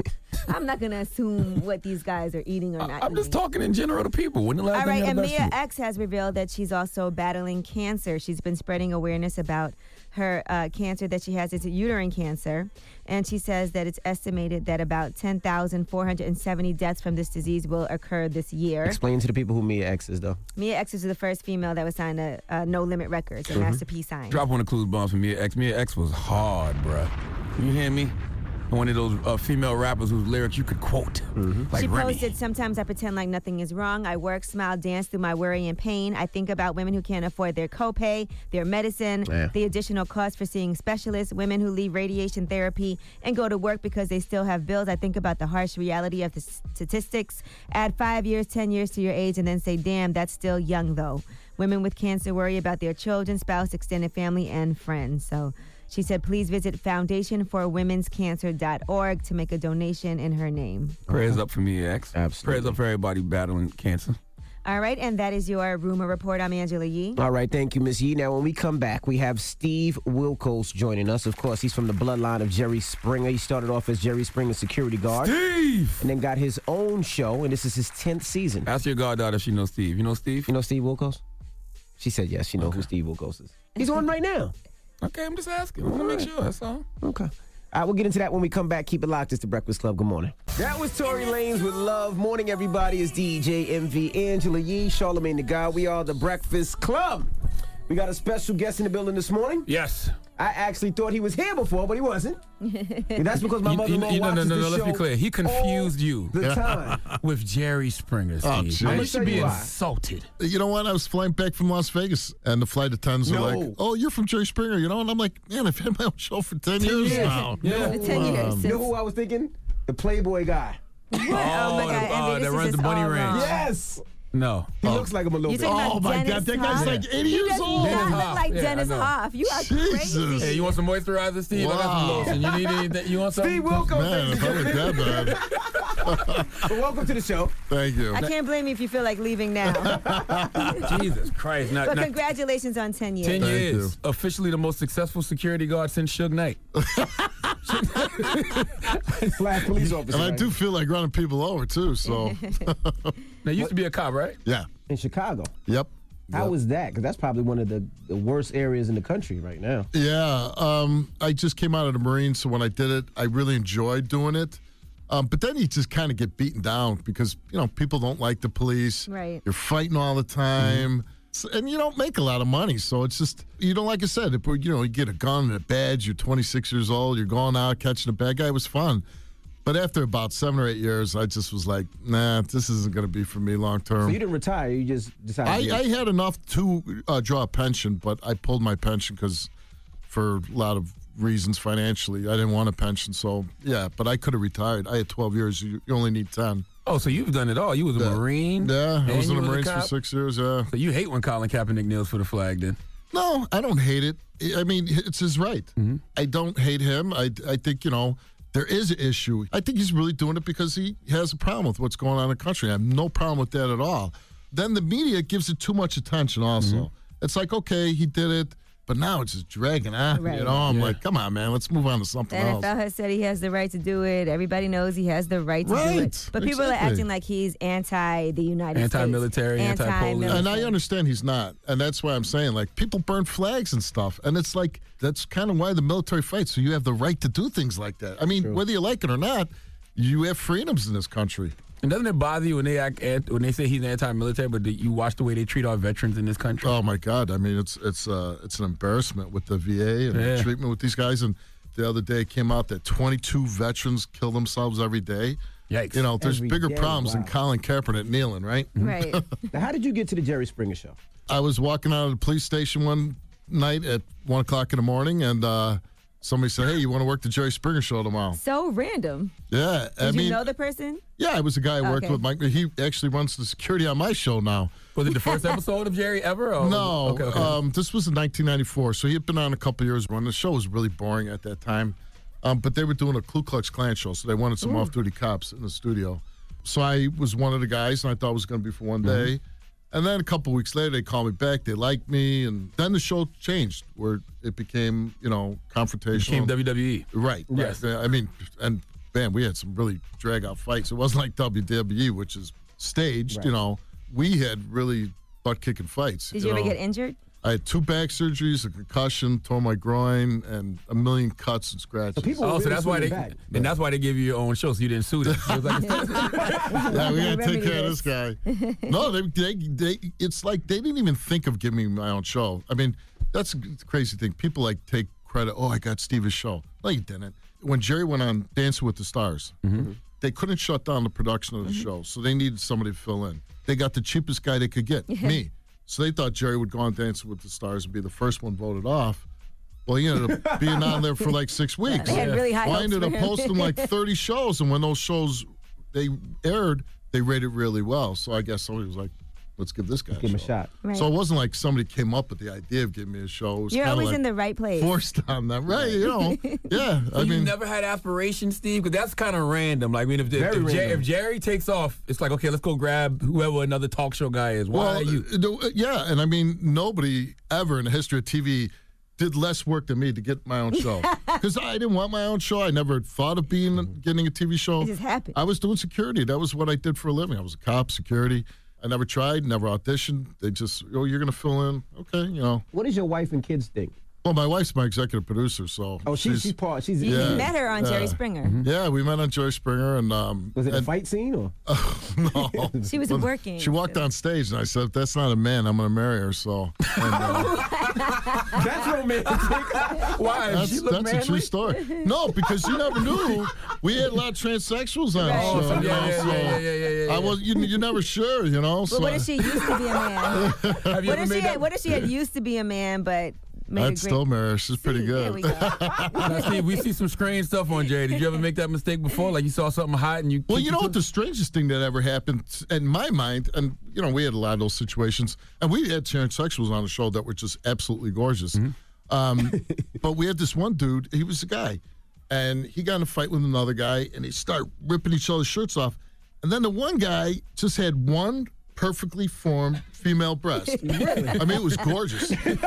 Speaker 3: I'm not going to assume what these guys are eating or not
Speaker 2: I'm
Speaker 3: eating.
Speaker 2: just talking in general to people. When the last
Speaker 3: All
Speaker 2: time
Speaker 3: right,
Speaker 2: you had
Speaker 3: and
Speaker 2: a best
Speaker 3: Mia
Speaker 2: food?
Speaker 3: X has revealed that she's also battling cancer. She's been spreading awareness about her uh, cancer that she has. It's a uterine cancer. And she says that it's estimated that about ten thousand four hundred seventy deaths from this disease will occur this year.
Speaker 1: Explain to the people who Mia X is, though.
Speaker 3: Mia X is the first female that was signed a, a No Limit Records, a
Speaker 2: Mhm.
Speaker 3: Master P sign.
Speaker 2: Drop one of Clues bombs for Mia X. Mia X was hard, bruh. You hear me? One of those uh, female rappers whose lyrics you could quote. Like
Speaker 3: She
Speaker 2: Remy.
Speaker 3: posted, sometimes I pretend like nothing is wrong. I work, smile, dance through my worry and pain. I think about women who can't afford their copay, their medicine,
Speaker 1: Yeah.
Speaker 3: the additional cost for seeing specialists, women who leave radiation therapy and go to work because they still have bills. I think about the harsh reality of the statistics. Add five years, ten years to your age and then say, damn, that's still young though. Women with cancer worry about their children, spouse, extended family, and friends. So she said, please visit foundation for women's cancer dot org to make a donation in her name.
Speaker 2: Prayers up for Mia X.
Speaker 1: Absolutely.
Speaker 2: Prayers up for everybody battling cancer.
Speaker 3: All right, and that is your rumor report. I'm Angela Yee.
Speaker 1: All right, thank you, Miss Yee. Now, when we come back, we have Steve Wilkos joining us. Of course, he's from the bloodline of Jerry Springer. He started off as Jerry Springer's security guard.
Speaker 2: Steve!
Speaker 1: And then got his own show, and this is his tenth season.
Speaker 2: Ask your goddaughter if she knows Steve. You know Steve?
Speaker 1: You know Steve Wilkos? She said yes, she knows who Steve Wilkos is. He's on right now.
Speaker 2: Okay, I'm just asking. I want to make sure, that's all.
Speaker 1: Okay. All right, we'll get into that when we come back. Keep it locked. It's The Breakfast Club. Good morning. That was Tory Lanez with Love. Morning, everybody. It's D J M V, Angela Yee, Charlamagne the God. We are The Breakfast Club. We got a special guest in the building this morning.
Speaker 2: Yes.
Speaker 1: I actually thought he was here before, but he wasn't. And that's because my
Speaker 2: You-
Speaker 1: mother-in-law
Speaker 2: you- you- no,
Speaker 1: watches
Speaker 2: no, no,
Speaker 1: the
Speaker 2: no, let's be
Speaker 1: show
Speaker 2: clear. He confused
Speaker 1: all
Speaker 2: you.
Speaker 1: the time.
Speaker 2: With Jerry Springer, Steve.
Speaker 14: Oh,
Speaker 2: Man,
Speaker 14: geez.
Speaker 2: you should be
Speaker 1: you why.
Speaker 2: insulted.
Speaker 14: You know what? I was flying back from Las Vegas, and the flight attendants
Speaker 1: No.
Speaker 14: were like, "Oh, you're from Jerry Springer, you know?" And I'm like, "Man, I've had my own show for ten, years,
Speaker 1: years.
Speaker 14: now."
Speaker 2: Yeah.
Speaker 3: For ten years.
Speaker 1: You know who I was thinking? The Playboy guy.
Speaker 2: Oh,
Speaker 3: Oh, my God,
Speaker 2: the-
Speaker 3: Envy,
Speaker 2: uh,
Speaker 3: this
Speaker 2: that
Speaker 3: is
Speaker 2: runs
Speaker 3: just
Speaker 2: the bunny
Speaker 3: all
Speaker 2: range.
Speaker 3: wrong.
Speaker 1: Yes.
Speaker 2: No.
Speaker 1: He looks like him a little
Speaker 3: You
Speaker 1: bit.
Speaker 3: talking
Speaker 14: Oh,
Speaker 3: about
Speaker 14: my
Speaker 3: Dennis
Speaker 14: God, that guy's
Speaker 3: Hoff?
Speaker 14: like eighty
Speaker 3: He
Speaker 14: years
Speaker 3: does
Speaker 14: old.
Speaker 3: not
Speaker 2: Dennis
Speaker 3: look
Speaker 2: Hoff.
Speaker 3: like
Speaker 2: Yeah, I
Speaker 3: Dennis
Speaker 2: know.
Speaker 3: Hoff. You are
Speaker 14: Jesus.
Speaker 3: crazy.
Speaker 2: Hey, you want some moisturizer, Steve? I got some
Speaker 14: Wow.
Speaker 2: lotion. You need anything? You want something?
Speaker 1: Steve Wilkos.
Speaker 14: Man, if I look that bad.
Speaker 1: Well, welcome to the show.
Speaker 14: Thank you.
Speaker 3: I can't blame you if you feel like leaving now.
Speaker 2: Jesus Christ. Not,
Speaker 3: But
Speaker 2: not
Speaker 3: congratulations on ten years.
Speaker 2: ten
Speaker 14: Thank
Speaker 2: years. Officially the most successful security guard since Suge Knight.
Speaker 1: Black police officer.
Speaker 14: And I
Speaker 1: right?
Speaker 14: do feel like running people over, too, so.
Speaker 2: Now, you used to be a cop, right?
Speaker 14: Yeah.
Speaker 1: In Chicago.
Speaker 14: Yep.
Speaker 1: How
Speaker 14: Yep.
Speaker 1: was that? Because that's probably one of the, the worst areas in the country right now.
Speaker 14: Yeah, um, I just came out of the Marines, so when I did it, I really enjoyed doing it. Um, but then you just kind of get beaten down because, you know, people don't like the police.
Speaker 3: Right.
Speaker 14: You're fighting all the time. So- and you don't make a lot of money. So it's just, you know, like I said, if, you know, you get a gun and a badge, you're twenty-six years old, you're going out, catching a bad guy. It was fun. But after about seven or eight years, I just was like, nah, this isn't going to be for me long term.
Speaker 1: So you didn't retire. You just decided to
Speaker 14: I,
Speaker 1: be
Speaker 14: I had enough to uh, draw a pension, but I pulled my pension because for a lot of reasons financially, I didn't want a pension. So, yeah, but I could have retired. I had twelve years. You, you only need ten.
Speaker 2: Oh, so you've done it all. You was a
Speaker 14: Yeah.
Speaker 2: Marine.
Speaker 14: Yeah, I
Speaker 2: and
Speaker 14: was in
Speaker 2: you
Speaker 14: the
Speaker 2: a
Speaker 14: Marines for
Speaker 2: cop?
Speaker 14: six years, yeah.
Speaker 2: So you hate when Colin Kaepernick kneels for the flag, then?
Speaker 14: No, I don't hate it. I mean, it's his right.
Speaker 2: Mm-hmm.
Speaker 14: I don't hate him. I, I think, you know, there is an issue. I think he's really doing it because he has a problem with what's going on in the country. I have no problem with that at all. Then the media gives it too much attention also.
Speaker 2: Mm-hmm.
Speaker 14: It's like, okay, he did it, but now it's just dragging on.
Speaker 3: Right.
Speaker 14: You know, I'm
Speaker 2: Yeah.
Speaker 14: like, come on, man, let's move on to something
Speaker 3: The N
Speaker 14: else.
Speaker 3: F L has said he has the right to do it. Everybody knows he has the right to do
Speaker 14: Right.
Speaker 3: it. But people are
Speaker 14: Exactly.
Speaker 3: acting like he's anti the United States.
Speaker 2: Anti-military, anti-police.
Speaker 14: And I understand he's not. And that's why I'm saying, like, people burn flags and stuff. And it's like, that's kind of why the military fights. So you have the right to do things like that. I mean, whether you like it or not, you have freedoms in this country.
Speaker 2: And doesn't it bother you when they act ant- when they say he's anti-military, but do you watch the way they treat our veterans in this country?
Speaker 14: Oh my God! I mean, it's it's uh, it's an embarrassment with the V A and
Speaker 2: Yeah.
Speaker 14: the treatment with these guys. And the other day it came out that twenty-two veterans kill themselves every day.
Speaker 2: Yikes!
Speaker 14: You know, there's
Speaker 1: Every
Speaker 14: bigger
Speaker 1: day,
Speaker 14: problems than
Speaker 1: wow.
Speaker 14: Colin Kaepernick kneeling, right?
Speaker 3: Right.
Speaker 1: Now, how did you get to the Jerry Springer show?
Speaker 14: I was walking out of the police station one night at one o'clock in the morning, and uh, somebody said, "Hey, you want to work the Jerry Springer show tomorrow?"
Speaker 3: So random.
Speaker 14: Yeah,
Speaker 3: Did
Speaker 14: I
Speaker 3: you
Speaker 14: mean,
Speaker 3: know the person?
Speaker 14: yeah, it was a guy I worked
Speaker 3: Okay.
Speaker 14: with. Mike, he actually runs the security on my show now.
Speaker 2: Was it the first episode of Jerry ever? Or
Speaker 14: No,
Speaker 2: Okay, okay.
Speaker 14: Um, this was in nineteen ninety-four, so he had been on a couple years when the show was really boring at that time. Um, but they were doing a Ku Klux Klan show, so they wanted some off-duty cops in the studio. So I was one of the guys, and I thought it was going to be for one day. And then a couple weeks later, they called me back. They liked me, and then the show changed, where it became, you know, confrontational.
Speaker 2: Became W W E.
Speaker 14: Right.
Speaker 2: Yes.
Speaker 14: Right. I mean, and man, we had some really drag-out fights. It wasn't like W W E, which is staged,
Speaker 1: Right.
Speaker 14: you know. We had really butt-kicking fights.
Speaker 3: Did you,
Speaker 14: you
Speaker 3: ever
Speaker 14: know.
Speaker 3: get injured?
Speaker 14: I had two back surgeries, a concussion, tore my groin, and a million cuts and scratches.
Speaker 2: Oh, so that's why they
Speaker 1: back,
Speaker 2: and that's why they give you your own show, so you didn't sue them. It was like,
Speaker 14: yeah, we gotta take care of this guy. No, they, they, they, it's like they didn't even think of giving me my own show. I mean, that's the crazy thing. People like take credit. Oh, I got Steve's show. No, you didn't. When Jerry went on Dancing with the Stars,
Speaker 2: Mm-hmm.
Speaker 14: they couldn't shut down the production of the show, so they needed somebody to fill in. They got the cheapest guy they could get, me. So they thought Jerry would go on Dancing with the Stars and be the first one voted off. Well, he ended up being on there for like six weeks.
Speaker 3: They had really high
Speaker 14: well, I
Speaker 3: hopes
Speaker 14: ended
Speaker 3: for
Speaker 14: up
Speaker 3: him.
Speaker 14: posting like thirty shows, and when those shows they aired, they rated really well. So I guess somebody was like, let's give this guy
Speaker 1: Give him
Speaker 14: a
Speaker 1: a
Speaker 14: show.
Speaker 1: shot.
Speaker 3: Right.
Speaker 14: So it wasn't like somebody came up with the idea of giving me a show. It was
Speaker 3: You're
Speaker 14: kinda
Speaker 3: always
Speaker 14: like
Speaker 3: in the right place.
Speaker 14: forced on them. Right, you know. Yeah,
Speaker 2: So
Speaker 14: I
Speaker 2: you
Speaker 14: mean.
Speaker 2: never had aspirations, Steve? Because that's kind of random. Like, I mean, if, if,
Speaker 1: Very
Speaker 2: if, Jer-
Speaker 1: random.
Speaker 2: if Jerry takes off, it's like, okay, let's go grab whoever another talk show guy is. Why
Speaker 14: Well,
Speaker 2: are you?
Speaker 14: uh, no, yeah, and I mean, nobody ever in the history of T V did less work than me to get my own show. Because I didn't want my own show. I never thought of being getting a T V show.
Speaker 3: It just happened.
Speaker 14: I was doing security. That was what I did for a living. I was a cop, security. I never tried, never auditioned. They just, oh, you're going to fill in. Okay, you know.
Speaker 1: What does your wife and kids think?
Speaker 14: Well, my wife's my executive producer, so.
Speaker 1: Oh, she's she's part. She's
Speaker 3: You,
Speaker 14: Yeah.
Speaker 3: you met her on Jerry
Speaker 14: Yeah.
Speaker 3: Springer.
Speaker 2: Mm-hmm.
Speaker 14: Yeah, we met on Jerry Springer, and um,
Speaker 1: Was it a
Speaker 14: and-
Speaker 1: fight scene or?
Speaker 14: no.
Speaker 3: She was
Speaker 14: Well,
Speaker 3: working.
Speaker 14: She walked on stage, and I said, if that's not a man, I'm going to marry her, so. And, uh,
Speaker 1: That's romantic.
Speaker 2: Why?
Speaker 14: That's,
Speaker 2: she look
Speaker 14: that's a
Speaker 2: manly?
Speaker 14: true story. No, because you never knew. We had a lot of transsexuals on
Speaker 3: Right.
Speaker 14: the
Speaker 2: Oh,
Speaker 14: show.
Speaker 2: so
Speaker 14: you
Speaker 2: yeah,
Speaker 14: know,
Speaker 2: yeah,
Speaker 14: so
Speaker 2: yeah, yeah, yeah, yeah,
Speaker 14: I
Speaker 2: yeah.
Speaker 14: was, you, you're never sure, you know.
Speaker 3: But
Speaker 14: So
Speaker 3: what if she used to be a man?
Speaker 2: Have you
Speaker 3: What
Speaker 2: ever
Speaker 3: if, she
Speaker 2: made
Speaker 3: had,
Speaker 2: that?
Speaker 3: what if she had used to be a man, but made
Speaker 14: I'd
Speaker 3: a great...
Speaker 14: still marry her. She's pretty
Speaker 3: See,
Speaker 14: good.
Speaker 3: There we go.
Speaker 2: Now, Steve, we see some strange stuff on Jerry. Did you ever make that mistake before? Like you saw something hot and you.
Speaker 14: Well,
Speaker 2: kicked
Speaker 14: you
Speaker 2: it
Speaker 14: know
Speaker 2: to-
Speaker 14: what the strangest thing that ever happened in my mind, and you know, we had a lot of those situations, and we had transsexuals on the show that were just absolutely gorgeous. Um, but we had this one dude, he was a guy, and he got in a fight with another guy, and they start ripping each other's shirts off. And then the one guy just had one perfectly formed female breast. I mean, it was gorgeous.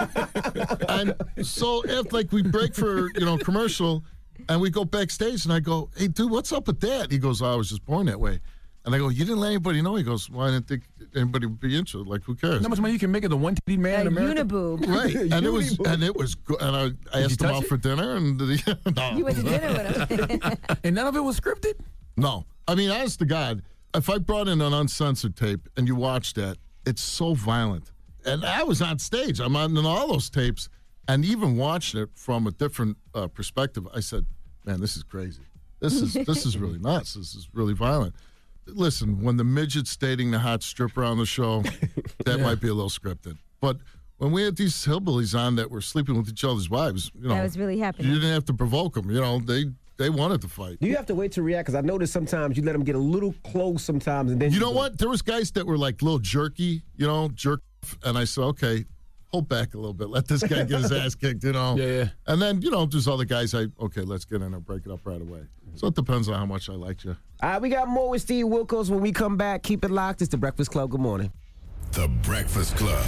Speaker 14: And so if like we break for, you know, commercial and we go backstage and I go, hey, dude, what's up with that? He goes, oh, I was just born that way. And I go, you didn't let anybody know? He goes, well, I didn't think anybody would be interested. Like, who cares?
Speaker 2: How much money you can make as a one titty man
Speaker 3: A
Speaker 2: in America?
Speaker 3: uniboob.
Speaker 14: Right. And it was, and it was, go- and I, I asked him
Speaker 2: touch
Speaker 14: out
Speaker 2: it?
Speaker 14: for dinner and no.
Speaker 3: You went to dinner with him.
Speaker 2: And none of it was scripted?
Speaker 14: No. I mean, honest to God, if I brought in an uncensored tape and you watched that, it's so violent. And I was on stage. I'm on all those tapes. And even watching it from a different uh, perspective, I said, man, this is crazy. This is this is really nuts. This is really violent. Listen, when the midget's dating the hot stripper on the show, that might be a little scripted. But when we had these hillbillies on that were sleeping with each other's wives, you know,
Speaker 3: That was really happening.
Speaker 14: you didn't have to provoke them. You know, they they wanted to fight.
Speaker 1: Do you have to wait to react? Because I notice sometimes you let them get a little close sometimes, and then
Speaker 14: You know
Speaker 1: go-
Speaker 14: what? There was guys that were like little jerky, you know, jerk. And I said, okay, hold back a little bit. Let this guy get his ass kicked, you know.
Speaker 2: Yeah, yeah.
Speaker 14: And then, you know, there's other guys, I, okay, let's get in and break it up right away. So it depends on how much I liked you.
Speaker 1: All right, we got more with Steve Wilkos when we come back. Keep it locked. It's the Breakfast Club. Good morning.
Speaker 7: The Breakfast Club.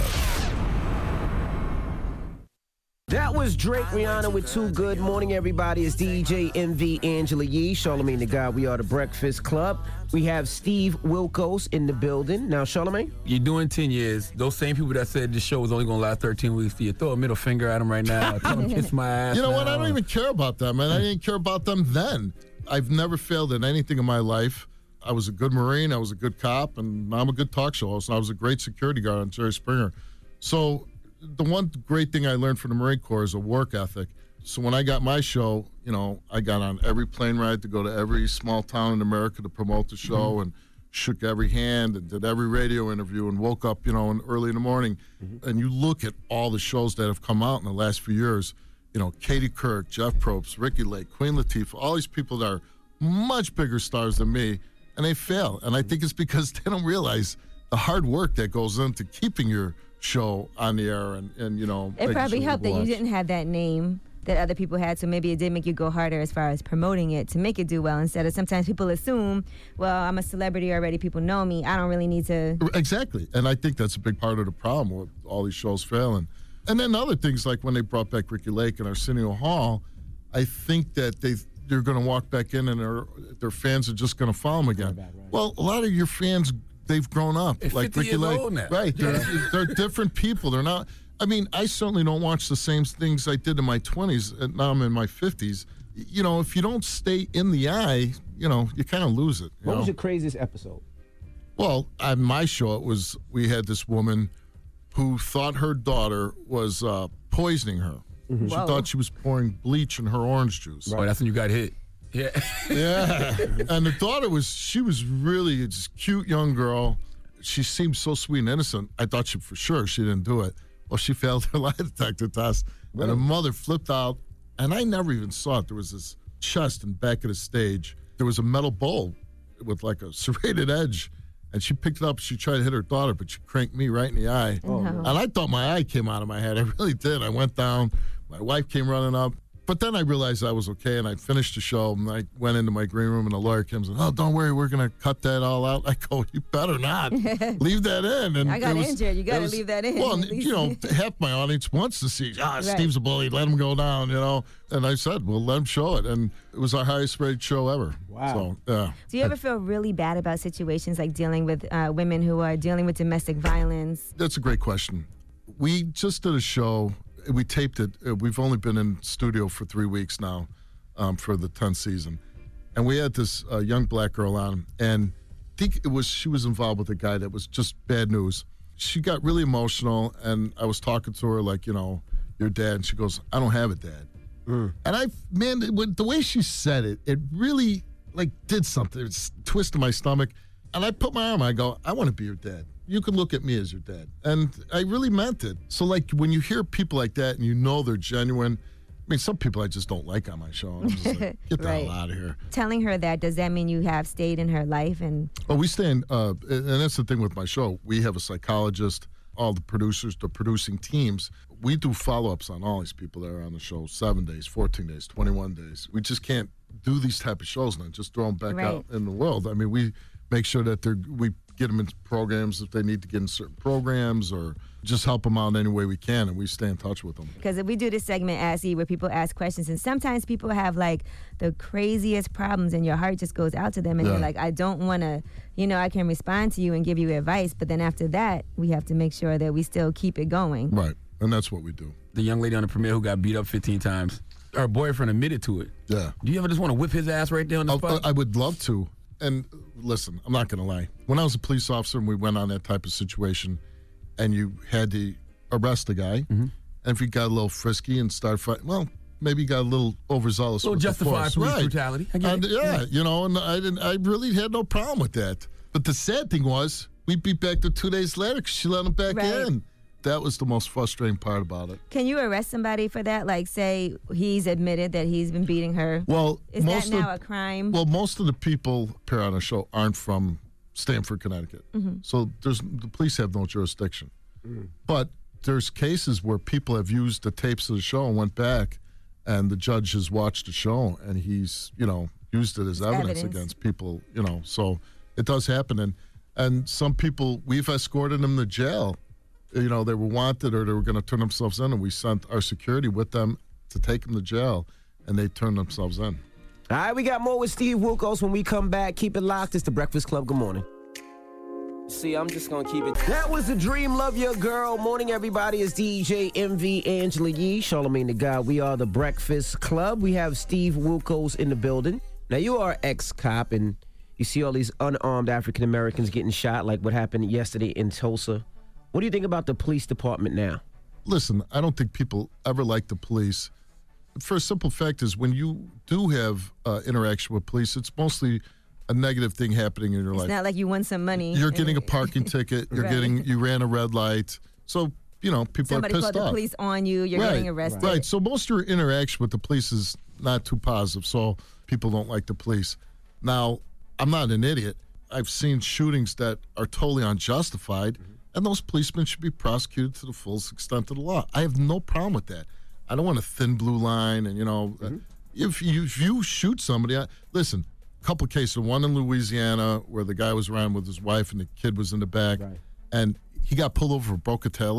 Speaker 1: That was Drake, Rihanna with Too Good. Morning, everybody. It's D J M V, Angela Yee, Charlamagne the God. We are the Breakfast Club. We have Steve Wilkos in the building. Now, Charlamagne?
Speaker 2: You're doing ten years. Those same people that said this show was only going to last thirteen weeks, do you throw a middle finger at them right now? Tell them kiss my ass.
Speaker 14: You know what? I
Speaker 2: now.
Speaker 14: don't even care about them, and I didn't care about them then. I've never failed in anything in my life. I was a good Marine. I was a good cop, and now I'm a good talk show host. And I was a great security guard on Jerry Springer. So the one great thing I learned from the Marine Corps is a work ethic. So when I got my show, you know, I got on every plane ride to go to every small town in America to promote the show
Speaker 2: Mm-hmm.
Speaker 14: and shook every hand and did every radio interview and woke up, you know, in early in the morning.
Speaker 2: Mm-hmm.
Speaker 14: And you look at all the shows that have come out in the last few years, you know, Katie Couric, Jeff Probst, Ricky Lake, Queen Latifah, all these people that are much bigger stars than me, and they fail. And I think it's because they don't realize the hard work that goes into keeping your show on the air and, and you know.
Speaker 3: It
Speaker 14: making
Speaker 3: probably
Speaker 14: sure
Speaker 3: helped that
Speaker 14: people
Speaker 3: you
Speaker 14: watch.
Speaker 3: didn't have that name that other people had, so maybe it did make you go harder as far as promoting it to make it do well, instead of sometimes people assume, well, I'm a celebrity already, people know me, I don't really need to.
Speaker 14: Exactly. And I think that's a big part of the problem with all these shows failing. And then other things like when they brought back Ricky Lake and Arsenio Hall, I think that they you're going to walk back in and their their fans are just going to follow them again. Back, right. Well, a lot of your fans, they've grown up.
Speaker 2: They're
Speaker 14: like
Speaker 2: fifty
Speaker 14: Ricky
Speaker 2: years
Speaker 14: Lake,
Speaker 2: old now.
Speaker 14: right? They're,
Speaker 2: Yeah.
Speaker 14: they're different people. They're not. I mean, I certainly don't watch the same things I did in my twenties. And now I'm in my fifties. You know, if you don't stay in the eye, you know, you kind of lose it. You
Speaker 1: What
Speaker 14: know?
Speaker 1: was your craziest episode?
Speaker 14: Well, on my show, it was we had this woman who thought her daughter was uh, poisoning her.
Speaker 1: Mm-hmm.
Speaker 14: She
Speaker 2: Whoa.
Speaker 14: thought she was pouring bleach in her orange juice.
Speaker 2: Oh, that's when you got hit. Yeah.
Speaker 14: Yeah. And the daughter was, she was really a just cute young girl. She seemed so sweet and innocent. I thought she, for sure she didn't do it. Well, she failed her lie detector test. And her mother flipped out. And I never even saw it. There was this chest in back of the stage. There was a metal bowl with like a serrated edge. And she picked it up. She tried to hit her daughter, but she cranked me right in the eye.
Speaker 1: Oh, no.
Speaker 14: And I thought my eye came out of my head. I really did. I went down. My wife came running up. But then I realized I was okay, and I finished the show, and I went into my green room, and the lawyer comes in, oh, don't worry, we're going to cut that all out. I go, you better not. Leave that in. And
Speaker 3: I got
Speaker 14: it was-
Speaker 3: injured. You got
Speaker 14: it
Speaker 3: to
Speaker 14: was-
Speaker 3: leave that in.
Speaker 14: Well,
Speaker 3: at
Speaker 14: and,
Speaker 3: least.
Speaker 14: you know, half my audience wants to see, ah,
Speaker 3: Right.
Speaker 14: Steve's a bully, let him go down, you know. And I said, well, let him show it. And it was our highest rated show ever.
Speaker 1: Wow.
Speaker 14: So, yeah.
Speaker 3: Do you ever feel really bad about situations like dealing with uh, women who are dealing with domestic violence?
Speaker 14: That's a great question. We just did a show. We taped it. Uh, We've only been in studio for three weeks now um, for the tenth season. And we had this uh, young black girl on. And I think it was she was involved with a guy that was just bad news. She got really emotional. And I was talking to her like, you know, your dad. And she goes, I don't have a dad. And I, man, it, when- the way she said it, it really like did something. It s- twisted my stomach. And I put my arm, I go, I want to be your dad. You can look at me as your dad. And I really meant it. So, like, when you hear people like that and you know they're genuine, I mean, some people I just don't like on my show. I'm just like, get the
Speaker 3: Right.
Speaker 14: hell out of here.
Speaker 3: Telling her that, does that mean you have stayed in her life? And
Speaker 14: Oh, we stay in, uh, and that's the thing with my show. We have a psychologist, all the producers, the producing teams. We do follow-ups on all these people that are on the show, seven days, fourteen days, twenty-one days. We just can't do these type of shows and just throw them back
Speaker 3: Right.
Speaker 14: out in the world. I mean, we make sure that they're, we get them into programs if they need to get in certain programs or just help them out any way we can, and we stay in touch with them.
Speaker 3: because we do this segment, Ask E, where people ask questions, and sometimes people have like the craziest problems, and your heart just goes out to them, and
Speaker 14: Yeah.
Speaker 3: you're like, I don't want to, you know, I can respond to you and give you advice, but then after that, we have to make sure that we still keep it going.
Speaker 14: Right, and that's what we do.
Speaker 2: The young lady on the premiere who got beat up fifteen times, her boyfriend admitted to it.
Speaker 14: Yeah.
Speaker 2: Do you ever just want to whip his ass right there on the
Speaker 14: I,
Speaker 2: spot?
Speaker 14: I would love to. And listen, I'm not going to lie. When I was a police officer and we went on that type of situation and you had to arrest a guy,
Speaker 2: Mm-hmm.
Speaker 14: and if he got a little frisky and started fighting, well, maybe he got a little overzealous.
Speaker 2: A little
Speaker 14: with the
Speaker 2: justified
Speaker 14: force.
Speaker 2: police
Speaker 14: Right.
Speaker 2: brutality. I get
Speaker 14: And,
Speaker 2: it.
Speaker 14: yeah,
Speaker 2: Yeah.
Speaker 14: you know, and I didn't. I really had no problem with that. But the sad thing was, we beat back there two days later because she let him back
Speaker 3: Right.
Speaker 14: in. That was the most frustrating part about it.
Speaker 3: Can you arrest somebody for that? Like, say he's admitted that he's been beating her.
Speaker 14: Well,
Speaker 3: is
Speaker 14: most
Speaker 3: that now
Speaker 14: of,
Speaker 3: a crime?
Speaker 14: Well, most of the people appear on the show aren't from Stamford, Connecticut.
Speaker 3: Mhm.
Speaker 14: So there's the police have no jurisdiction. But there's cases where people have used the tapes of the show and went back, and the judge has watched the show and he's, you know, used it as evidence,
Speaker 3: Evidence.
Speaker 14: against people, you know. So it does happen. And and some people, we've escorted them to jail. You know, they were wanted or they were going to turn themselves in, and we sent our security with them to take them to jail, and they turned themselves in.
Speaker 1: All right, we got more with Steve Wilkos when we come back. Keep it locked. It's the Breakfast Club. Good morning. See, I'm just going to keep it. That was the Dream Love Your Girl. Morning, everybody. It's D J M V Angela Yee, Charlamagne the God. We are the Breakfast Club. We have Steve Wilkos in the building. Now, you are ex-cop, and you see all these unarmed African-Americans getting shot, like what happened yesterday in Tulsa. What do you think about the police department now?
Speaker 14: Listen, I don't think people ever like the police. For a simple fact is when you do have uh, interaction with police, it's mostly a negative thing happening in your
Speaker 3: It's
Speaker 14: life.
Speaker 3: not like you won some money.
Speaker 14: You're getting a parking ticket. You're
Speaker 3: Right.
Speaker 14: getting, you ran a red light. So, you know, people
Speaker 3: Somebody
Speaker 14: are pissed
Speaker 3: called the
Speaker 14: off.
Speaker 3: police on you. You're
Speaker 14: right,
Speaker 3: getting arrested.
Speaker 14: Right. So most of your interaction with the police is not too positive. So people don't like the police. Now, I'm not an idiot. I've seen shootings that are totally unjustified, and those policemen should be prosecuted to the fullest extent of the law. I have no problem with that. I don't want a thin blue line, and you know, if you if you shoot somebody, I, listen. A couple of cases, one in Louisiana where the guy was around with his wife and the kid was in the back, and he got pulled over for broke a taillight.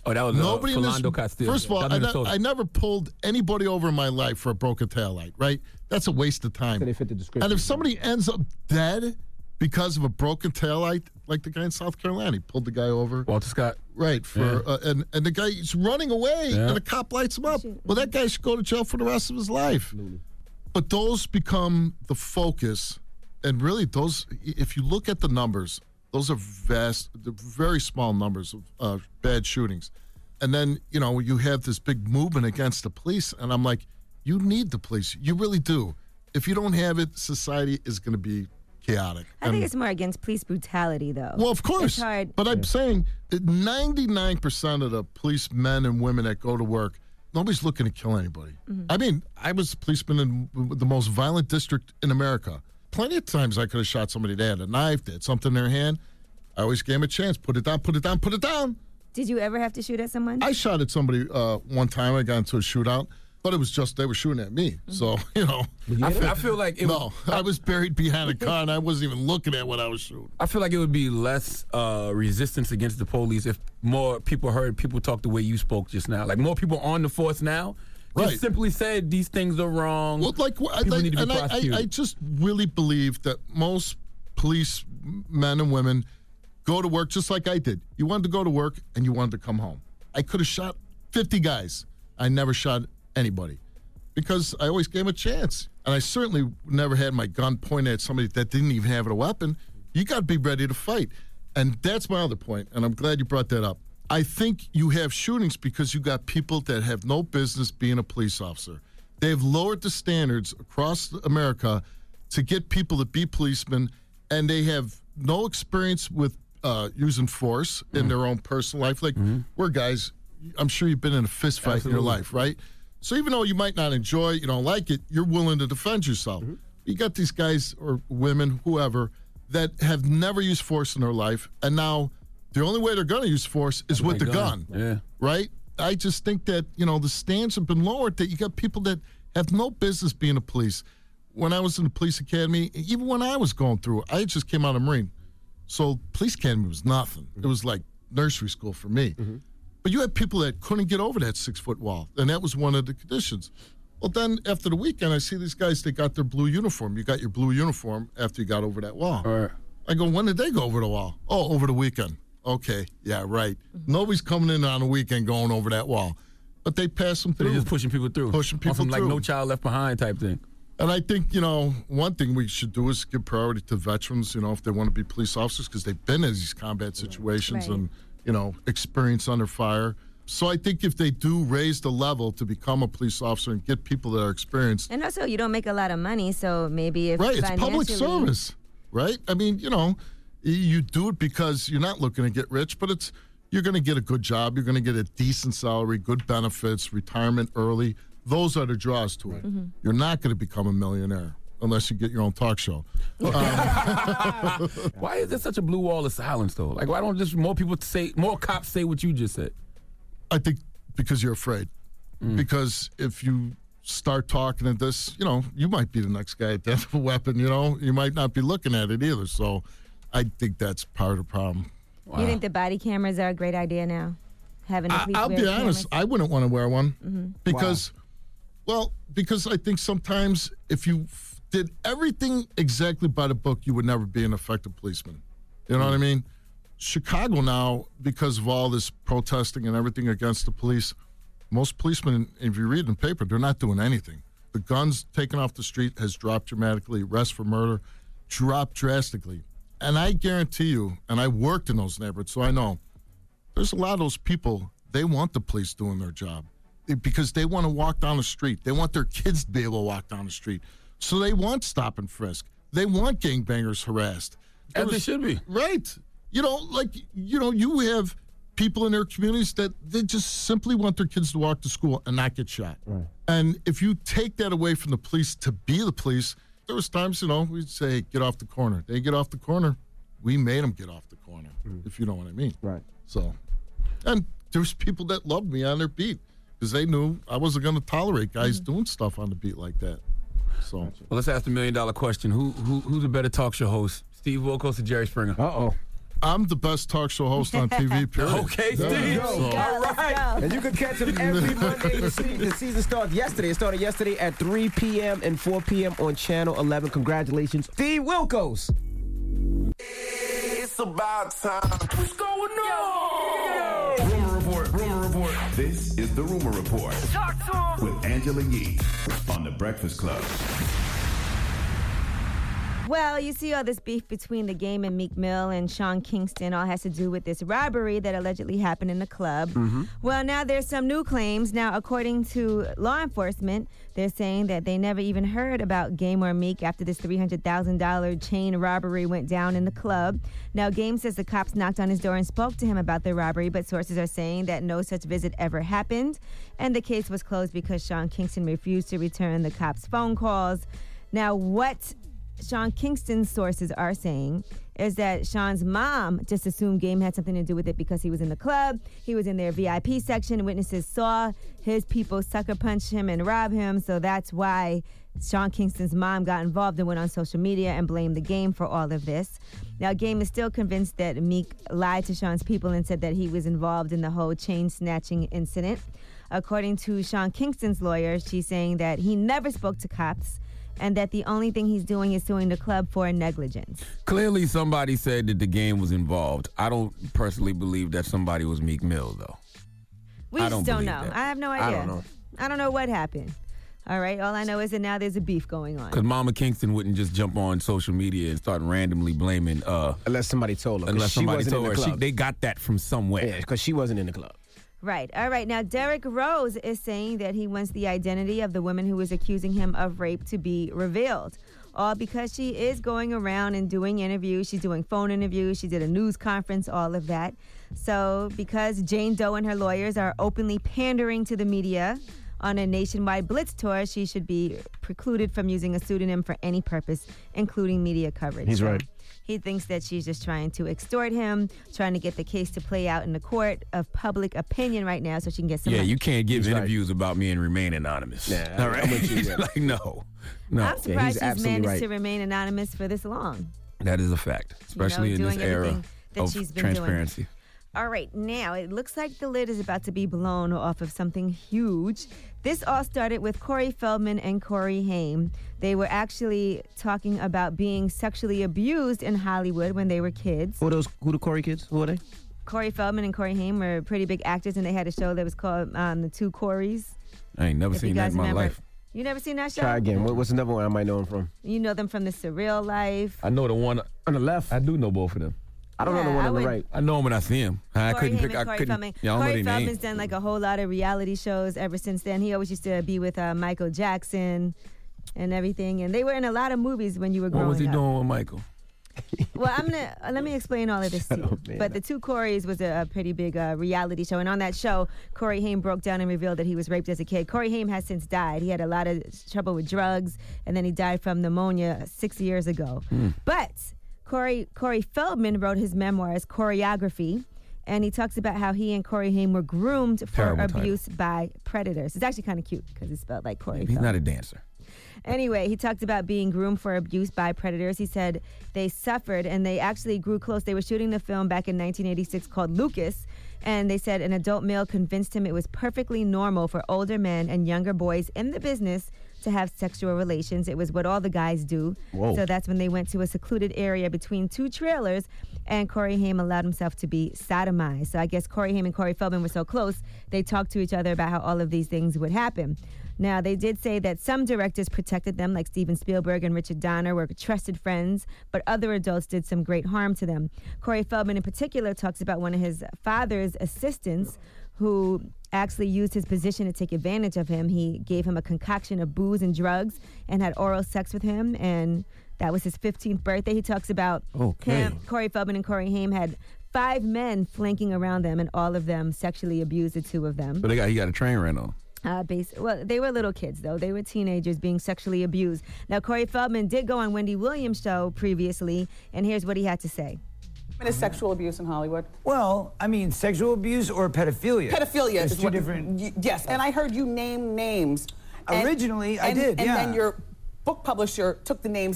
Speaker 2: Oh, that was
Speaker 14: Nobody
Speaker 2: uh,
Speaker 14: in this,
Speaker 2: Philando Castile.
Speaker 14: First of all,
Speaker 2: That's
Speaker 14: I, ne-
Speaker 2: Minnesota.
Speaker 14: I never pulled anybody over in my life for a broken taillight, right? That's a waste of time.
Speaker 1: So they fit the description.
Speaker 14: And if somebody ends up dead because of a broken taillight, like the guy in South Carolina, he pulled the guy over.
Speaker 2: Walter Scott.
Speaker 14: Right, for
Speaker 2: Yeah.
Speaker 14: uh, and, and the guy is running away,
Speaker 2: Yeah.
Speaker 14: and the cop lights him up. Well, that guy should go to jail for the rest of his life.
Speaker 1: Absolutely.
Speaker 14: But those become the focus, and really, those. If you look at the numbers, those are vast, they're very small numbers of uh, bad shootings. And then, you know, you have this big movement against the police, and I'm like, you need the police. You really do. If you don't have it, society is going to be chaotic.
Speaker 3: I think
Speaker 14: And-
Speaker 3: it's more against police brutality, though.
Speaker 14: well, of course.
Speaker 3: It's hard.
Speaker 14: But I'm saying that ninety-nine percent of the police men and women that go to work, nobody's looking to kill anybody.
Speaker 3: Mhm.
Speaker 14: I mean, I was a policeman in the most violent district in America. Plenty of times I could have shot somebody. They had a knife, they had something in their hand. I always gave them a chance. Put it down, put it down, put it down.
Speaker 3: Did you ever have to shoot at someone?
Speaker 14: I shot at somebody uh, one time. I got into a shootout. But it was just, they were shooting at me. So, you know.
Speaker 2: I feel, I feel like it
Speaker 14: No,
Speaker 2: was,
Speaker 14: I was buried behind a car and I wasn't even looking at what I was shooting.
Speaker 2: I feel like it would be less uh, resistance against the police if more people heard people talk the way you spoke just now. Like more people on the force now just
Speaker 14: Right.
Speaker 2: simply said these things are wrong.
Speaker 14: Well, like, I,
Speaker 2: people
Speaker 14: like-
Speaker 2: need to be
Speaker 14: and I, I,
Speaker 2: prosecuted.
Speaker 14: I just really believe that most police men and women go to work just like I did. You wanted to go to work and you wanted to come home. I could have shot fifty guys. I never shot anybody because I always gave them a chance. And I certainly never had my gun pointed at somebody that didn't even have a weapon. You got to be ready to fight. And that's my other point, and I'm glad you brought that up. I think you have shootings because you got people that have no business being a police officer. They've lowered the standards across America to get people to be policemen, and they have no experience with uh, using force
Speaker 2: Mm.
Speaker 14: in their own personal life. Like,
Speaker 2: Mm-hmm.
Speaker 14: we're guys, I'm sure you've been in a fist fight in your
Speaker 2: Absolutely.
Speaker 14: life, right? So even though you might not enjoy it, you don't like it, you're willing to defend yourself.
Speaker 2: Mm-hmm.
Speaker 14: You got these guys or women, whoever, that have never used force in their life, and now the only way they're going to use force is with the gun.
Speaker 2: Yeah.
Speaker 14: Right? I just think that, you know, the standards have been lowered, that you got people that have no business being a police. When I was in the police academy, even when I was going through it, I just came out of Marine. So police academy was nothing. It was like nursery school for me.
Speaker 2: Mm-hmm.
Speaker 14: But you had people that couldn't get over that six-foot wall, and that was one of the conditions. Well, then after the weekend, I see these guys, they got their blue uniform. You got your blue uniform after you got over that wall.
Speaker 2: All right.
Speaker 14: I go, when did they go over the wall? Oh, over the weekend. Okay, yeah, right.
Speaker 2: Mm-hmm.
Speaker 14: Nobody's coming in on a weekend going over that wall. But they pass them
Speaker 2: So
Speaker 14: through.
Speaker 2: they're just pushing people through.
Speaker 14: Pushing people
Speaker 2: On some,
Speaker 14: through.
Speaker 2: like no child left behind type thing.
Speaker 14: And I think, you know, one thing we should do is give priority to veterans, you know, if they want to be police officers, because they've been in these combat situations
Speaker 3: Right.
Speaker 14: and, you know, experience under fire. So I think if they do raise the level to become a police officer and get people that are experienced,
Speaker 3: And also, you don't make a lot of money, so maybe if
Speaker 14: right, it's public
Speaker 3: financially-
Speaker 14: service, right? I mean, you know, y- you do it because you're not looking to get rich, but it's you're going to get a good job, you're going to get a decent salary, good benefits, retirement early. Those are the draws to it.
Speaker 3: Mm-hmm.
Speaker 14: You're not going to become a millionaire unless you get your own talk show.
Speaker 2: Why is there such a blue wall of silence though? Like why don't just more people say more cops say what you just said?
Speaker 14: I think because you're afraid. Because if you start talking at this, you know, you might be the next guy to have a weapon, you know, you might not be looking at it either. So I think that's part of the problem.
Speaker 3: You think the body cameras are a great idea now? Having the
Speaker 14: I,
Speaker 3: police
Speaker 14: I'll
Speaker 3: wear
Speaker 14: be
Speaker 3: cameras?
Speaker 14: honest, I wouldn't want to wear one
Speaker 3: Mhm.
Speaker 14: because, well, because I think sometimes if you f- did everything exactly by the book, you would never be an effective policeman. You know what I mean? Chicago now, because of all this protesting and everything against the police, most policemen, if you read in the paper, they're not doing anything. The guns taken off the street has dropped dramatically. Arrests for murder dropped drastically. And I guarantee you, and I worked in those neighborhoods, so I know, there's a lot of those people, they want the police doing their job because they want to walk down the street. They want their kids to be able to walk down the street. So they want stop and frisk. They want gangbangers harassed.
Speaker 2: As they should be.
Speaker 14: Right. You know, like, you know, you have people in their communities that they just simply want their kids to walk to school and not get shot.
Speaker 1: Right.
Speaker 14: And if you take that away from the police to be the police, there was times, you know, we'd say, get off the corner. They get off the corner. We made them get off the corner, if you know what I mean.
Speaker 1: Right.
Speaker 14: So, and there's people that loved me on their beat because they knew I wasn't going to tolerate guys doing stuff on the beat like that. So,
Speaker 2: Well, let's ask the million dollar question. Who who who's a better talk show host? Steve Wilkos or Jerry Springer?
Speaker 1: Uh oh.
Speaker 14: I'm the best talk show host on T V, period.
Speaker 2: Okay,
Speaker 14: Yeah,
Speaker 2: Steve.
Speaker 14: so-
Speaker 2: All right.
Speaker 1: And you can catch him every Monday. The season, the season starts yesterday. It started yesterday at three p.m. and four p.m. on Channel eleven. Congratulations, Steve Wilkos.
Speaker 7: It's about time.
Speaker 15: What's going on?
Speaker 7: Rumor Report, Rumor Report. This is the Rumor Report
Speaker 15: Talk to him.
Speaker 7: with Angela Yee on The Breakfast Club.
Speaker 3: Well, you see all this beef between the Game and Meek Mill and Sean Kingston all has to do with this robbery that allegedly happened in the club.
Speaker 1: Mm-hmm.
Speaker 3: Well, now there's some new claims. Now, according to law enforcement, they're saying that they never even heard about Game or Meek after this three hundred thousand dollars chain robbery went down in the club. Now, Game says the cops knocked on his door and spoke to him about the robbery, but sources are saying that no such visit ever happened, and the case was closed because Sean Kingston refused to return the cops' phone calls. Now, what Sean Kingston's sources are saying is that Sean's mom just assumed Game had something to do with it because he was in the club. He was in their V I P section. Witnesses saw his people sucker punch him and rob him. So that's why Sean Kingston's mom got involved and went on social media and blamed the Game for all of this. Now, Game is still convinced that Meek lied to Sean's people and said that he was involved in the whole chain snatching incident. According to Sean Kingston's lawyer, she's saying that he never spoke to cops and that the only thing he's doing is suing the club for negligence.
Speaker 2: Clearly, somebody said that the Game was involved. I don't personally believe that somebody was Meek Mill, though.
Speaker 3: We
Speaker 2: I
Speaker 3: just
Speaker 2: don't
Speaker 3: don't
Speaker 2: believe
Speaker 3: know.
Speaker 2: that.
Speaker 3: I have no
Speaker 2: I
Speaker 3: idea.
Speaker 2: don't know.
Speaker 3: I don't know what happened. All right, all I know is that now there's a beef going on.
Speaker 2: Because Mama Kingston wouldn't just jump on social media and start randomly blaming. Uh,
Speaker 1: unless somebody told her. 'cause
Speaker 2: Unless
Speaker 1: she
Speaker 2: somebody
Speaker 1: wasn't in
Speaker 2: told
Speaker 1: the
Speaker 2: her. She,
Speaker 1: club.
Speaker 2: they got that from somewhere.
Speaker 1: Yeah, because she wasn't in the club.
Speaker 3: Right. All right. Now, Derrick Rose is saying that he wants the identity of the woman who is accusing him of rape to be revealed. All because she is going around and doing interviews. She's doing phone interviews. She did a news conference, all of that. So because Jane Doe and her lawyers are openly pandering to the media on a nationwide blitz tour, she should be precluded from using a pseudonym for any purpose, including media coverage.
Speaker 1: He's
Speaker 3: So
Speaker 1: right.
Speaker 3: He thinks that she's just trying to extort him, trying to get the case to play out in the court of public opinion right now so she can get some
Speaker 2: Yeah,
Speaker 3: money.
Speaker 2: you can't give
Speaker 1: He's right.
Speaker 2: interviews about me and remain anonymous.
Speaker 1: Yeah,
Speaker 2: All
Speaker 1: I'm
Speaker 2: right?
Speaker 1: with you, yeah.
Speaker 2: Like, no. No.
Speaker 3: I'm surprised she's
Speaker 1: absolutely
Speaker 3: managed
Speaker 1: right.
Speaker 3: to remain anonymous for this long.
Speaker 2: That is a fact, especially
Speaker 3: you know,
Speaker 2: in this
Speaker 3: doing
Speaker 2: era
Speaker 3: everything that
Speaker 2: of
Speaker 3: she's been
Speaker 2: transparency.
Speaker 3: doing. All right, now it looks like the lid is about to be blown off of something huge. This all started with Corey Feldman and Corey Haim. They were actually talking about being sexually abused in Hollywood when they were kids.
Speaker 1: Who are those? Who the Corey kids? Who are they?
Speaker 3: Corey Feldman and Corey Haim were pretty big actors, and they had a show that was called um, The Two Corys.
Speaker 2: I ain't never
Speaker 3: If you
Speaker 2: seen that
Speaker 3: guys
Speaker 2: in my
Speaker 3: remember.
Speaker 2: life.
Speaker 3: You never seen that show?
Speaker 1: Try again. What, what's another one I might know him from?
Speaker 3: You know them from The Surreal Life.
Speaker 2: I know the one
Speaker 1: on the left.
Speaker 2: I do know both of them.
Speaker 1: I don't know
Speaker 3: Yeah,
Speaker 1: the one
Speaker 3: I
Speaker 1: on the
Speaker 3: would-
Speaker 1: right.
Speaker 2: I know them when I see him. I
Speaker 3: Corey
Speaker 2: couldn't
Speaker 3: Haim
Speaker 2: pick.
Speaker 3: and
Speaker 2: I
Speaker 3: Corey
Speaker 2: couldn't.
Speaker 3: Feldman.
Speaker 2: Yeah, I don't know
Speaker 3: Corey
Speaker 2: their
Speaker 3: Feldman's
Speaker 2: names.
Speaker 3: done like a whole lot of reality shows ever since then. He always used to be with uh, Michael Jackson and everything, and they were in a lot of movies when you were growing
Speaker 2: What was he
Speaker 3: up.
Speaker 2: doing with Michael?
Speaker 3: Well, I'm gonna uh, let me explain all of this to you.
Speaker 1: Oh, man.
Speaker 3: But the Two Corys was a, a pretty big uh, reality show, and on that show, Corey Haim broke down and revealed that he was raped as a kid. Corey Haim has since died. He had a lot of trouble with drugs, and then he died from pneumonia six years ago. But Corey Corey Feldman wrote his memoirs, Choreography, and he talks about how he and Corey Haim were groomed for
Speaker 2: Terrible title.
Speaker 3: abuse by predators. It's actually kind of cute because it's spelled like Corey
Speaker 2: He's
Speaker 3: Feldman.
Speaker 2: not a dancer.
Speaker 3: Anyway, he talked about being groomed for abuse by predators. He said they suffered and they actually grew close. They were shooting the film back in nineteen eighty-six called Lucas, and they said an adult male convinced him it was perfectly normal for older men and younger boys in the business to have sexual relations. It was what all the guys do.
Speaker 1: Whoa.
Speaker 3: So that's when they went to a secluded area between two trailers, and Corey Haim allowed himself to be sodomized. So I guess Corey Haim and Corey Feldman were so close, they talked to each other about how all of these things would happen. Now, they did say that some directors protected them, like Steven Spielberg and Richard Donner were trusted friends, but other adults did some great harm to them. Corey Feldman in particular talks about one of his father's assistants who actually used his position to take advantage of him. He gave him a concoction of booze and drugs and had oral sex with him, and that was his fifteenth birthday. He talks about
Speaker 1: Okay.
Speaker 3: him, Corey Feldman and Corey Haim had five men flanking around them, and all of them sexually abused the two of them.
Speaker 2: But they got he got a train ran on.
Speaker 3: Uh, base, well, they were little kids, though. They were teenagers being sexually abused. Now, Corey Feldman did go on Wendy Williams' show previously, and here's what he had to say.
Speaker 16: Is sexual abuse in Hollywood?
Speaker 17: Well, I mean, sexual abuse or pedophilia?
Speaker 16: Pedophilia
Speaker 17: It's
Speaker 16: is
Speaker 17: two
Speaker 16: what,
Speaker 17: different.
Speaker 16: y- Yes, and I heard you name names. And-
Speaker 17: Originally, I
Speaker 16: and-
Speaker 17: did,
Speaker 16: And
Speaker 17: yeah.
Speaker 16: then your book publisher took the names out.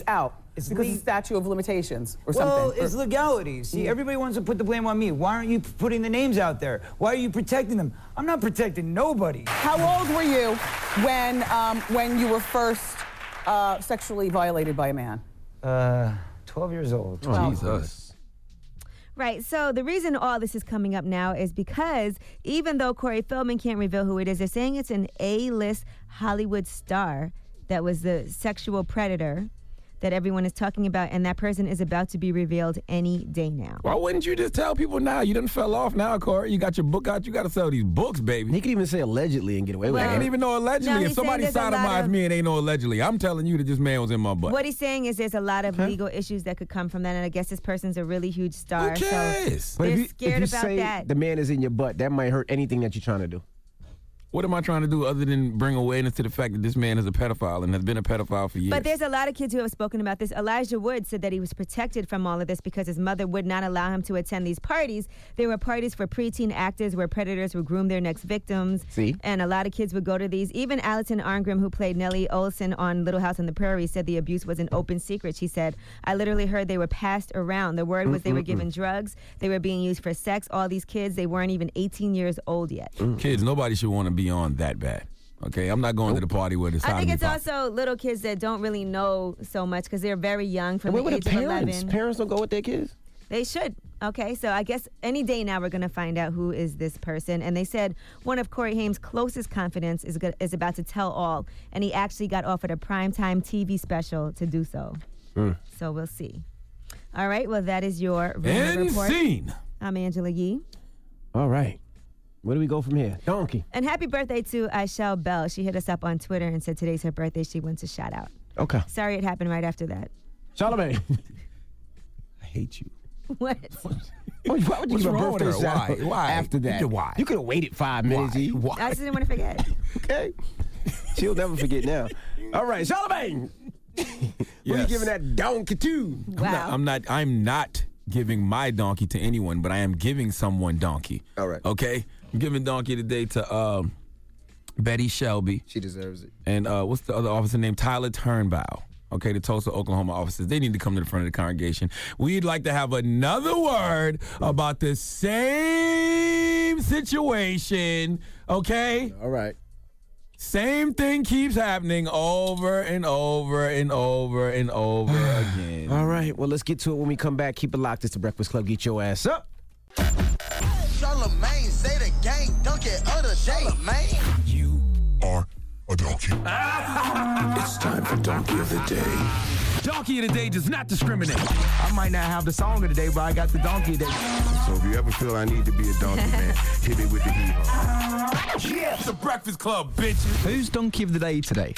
Speaker 17: It's
Speaker 16: because
Speaker 17: le-
Speaker 16: of statute of limitations or
Speaker 17: well,
Speaker 16: something.
Speaker 17: it's legality. See, everybody wants to put the blame on me. Why aren't you putting the names out there? Why are you protecting them? I'm not protecting nobody.
Speaker 16: How old were you when um, when you were first uh, sexually violated by a man?
Speaker 17: Uh, twelve years old.
Speaker 16: Oh,
Speaker 2: Jesus.
Speaker 3: Right, so the reason all this is coming up now is because even though Corey Feldman can't reveal who it is, they're saying it's an A-list Hollywood star that was the sexual predator that everyone is talking about, and that person is about to be revealed any day now.
Speaker 2: Why wouldn't you just tell people now? You done fell off now, Corey. You got your book out. You got to sell these books, baby.
Speaker 1: He could even say allegedly and get away with
Speaker 2: I
Speaker 1: it.
Speaker 2: ain't even know allegedly.
Speaker 3: No,
Speaker 2: if
Speaker 3: he's
Speaker 2: somebody
Speaker 3: saying there's a lot
Speaker 2: sodomized
Speaker 3: of-
Speaker 2: me, it ain't no allegedly. I'm telling you that this man was in my butt.
Speaker 3: What he's saying is there's a lot of legal issues that could come from that, and I guess this person's a really huge star.
Speaker 2: Who cares?
Speaker 3: So
Speaker 1: But
Speaker 3: they're
Speaker 1: if you,
Speaker 3: scared
Speaker 1: if you
Speaker 3: about
Speaker 1: say
Speaker 3: that.
Speaker 1: the man is in your butt, that might hurt anything that you're trying to do.
Speaker 2: What am I trying to do other than bring awareness to the fact that this man is a pedophile and has been a pedophile for years?
Speaker 3: But there's a lot of kids who have spoken about this. Elijah Wood said that he was protected from all of this because his mother would not allow him to attend these parties. They were parties for preteen actors where predators would groom their next victims.
Speaker 1: See?
Speaker 3: And a lot of kids would go to these. Even Alison Arngrim, who played Nellie Olson on Little House on the Prairie, said the abuse was an open secret. She said, I literally heard they were passed around. The word was they were given drugs. They were being used for sex. All these kids, they weren't even eighteen years old yet.
Speaker 2: Kids, nobody should want to be on that bad. Okay, I'm not going to the party where the
Speaker 3: I think
Speaker 2: sodomy
Speaker 3: it's
Speaker 2: pop.
Speaker 3: also little kids that don't really know so much because they're very young from
Speaker 1: And
Speaker 3: the
Speaker 1: where were
Speaker 3: age
Speaker 1: the
Speaker 3: of
Speaker 1: parents?
Speaker 3: eleven.
Speaker 1: Parents don't go with their kids?
Speaker 3: They should. Okay, so I guess any day now we're going to find out who is this person. And they said one of Corey Haim's closest confidants is go- is about to tell all, and he actually got offered a primetime T V special to do so.
Speaker 1: Mm.
Speaker 3: So we'll see. All right, well, that is your
Speaker 2: And
Speaker 3: Random Report.
Speaker 2: scene.
Speaker 3: I'm Angela Yee.
Speaker 1: All right. Where do we go from here? Donkey.
Speaker 3: And happy birthday to Aishelle Bell. She hit us up on Twitter and said today's her birthday. She wants a shout out.
Speaker 1: Okay.
Speaker 3: Sorry it happened right after that.
Speaker 1: Charlamagne.
Speaker 2: I hate you.
Speaker 3: What?
Speaker 1: Why would you
Speaker 2: What's
Speaker 1: give a
Speaker 2: wrong with
Speaker 1: birthday
Speaker 2: her?
Speaker 1: shout
Speaker 2: Why?
Speaker 1: out
Speaker 2: Why?
Speaker 1: after that?
Speaker 2: Why?
Speaker 1: You could have waited five minutes.
Speaker 2: Why?
Speaker 1: E.
Speaker 2: Why?
Speaker 3: I just didn't want to forget.
Speaker 1: Okay. She'll never forget now. All right, Charlamagne. What are you
Speaker 2: Yes.
Speaker 1: giving that donkey to?
Speaker 2: I'm not, I'm not. I'm not giving my donkey to anyone, but I am giving someone donkey.
Speaker 1: All right.
Speaker 2: Okay. I'm giving donkey today to um, Betty Shelby.
Speaker 1: She deserves it.
Speaker 2: And uh, what's the other officer named? Tyler Turnbow. Okay, the Tulsa, Oklahoma officers. They need to come to the front of the congregation. We'd like to have another word about the same situation. Okay?
Speaker 1: All right.
Speaker 2: Same thing keeps happening over and over and over and over again.
Speaker 1: All right. Well, let's get to it when we come back. Keep it locked. It's the Breakfast Club. Get your ass up.
Speaker 8: Charlamagne, say the gang, dunk it other day, man.
Speaker 7: You are a donkey.
Speaker 15: It's time for Donkey of the Day.
Speaker 2: Donkey of the Day does not discriminate.
Speaker 18: I might not have the song of the day, but I got the donkey of the day.
Speaker 7: So if you ever feel I need to be a donkey, man, hit me with the hee-haw.
Speaker 2: Yeah, it's the Breakfast Club, bitches.
Speaker 18: Who's donkey of the day today?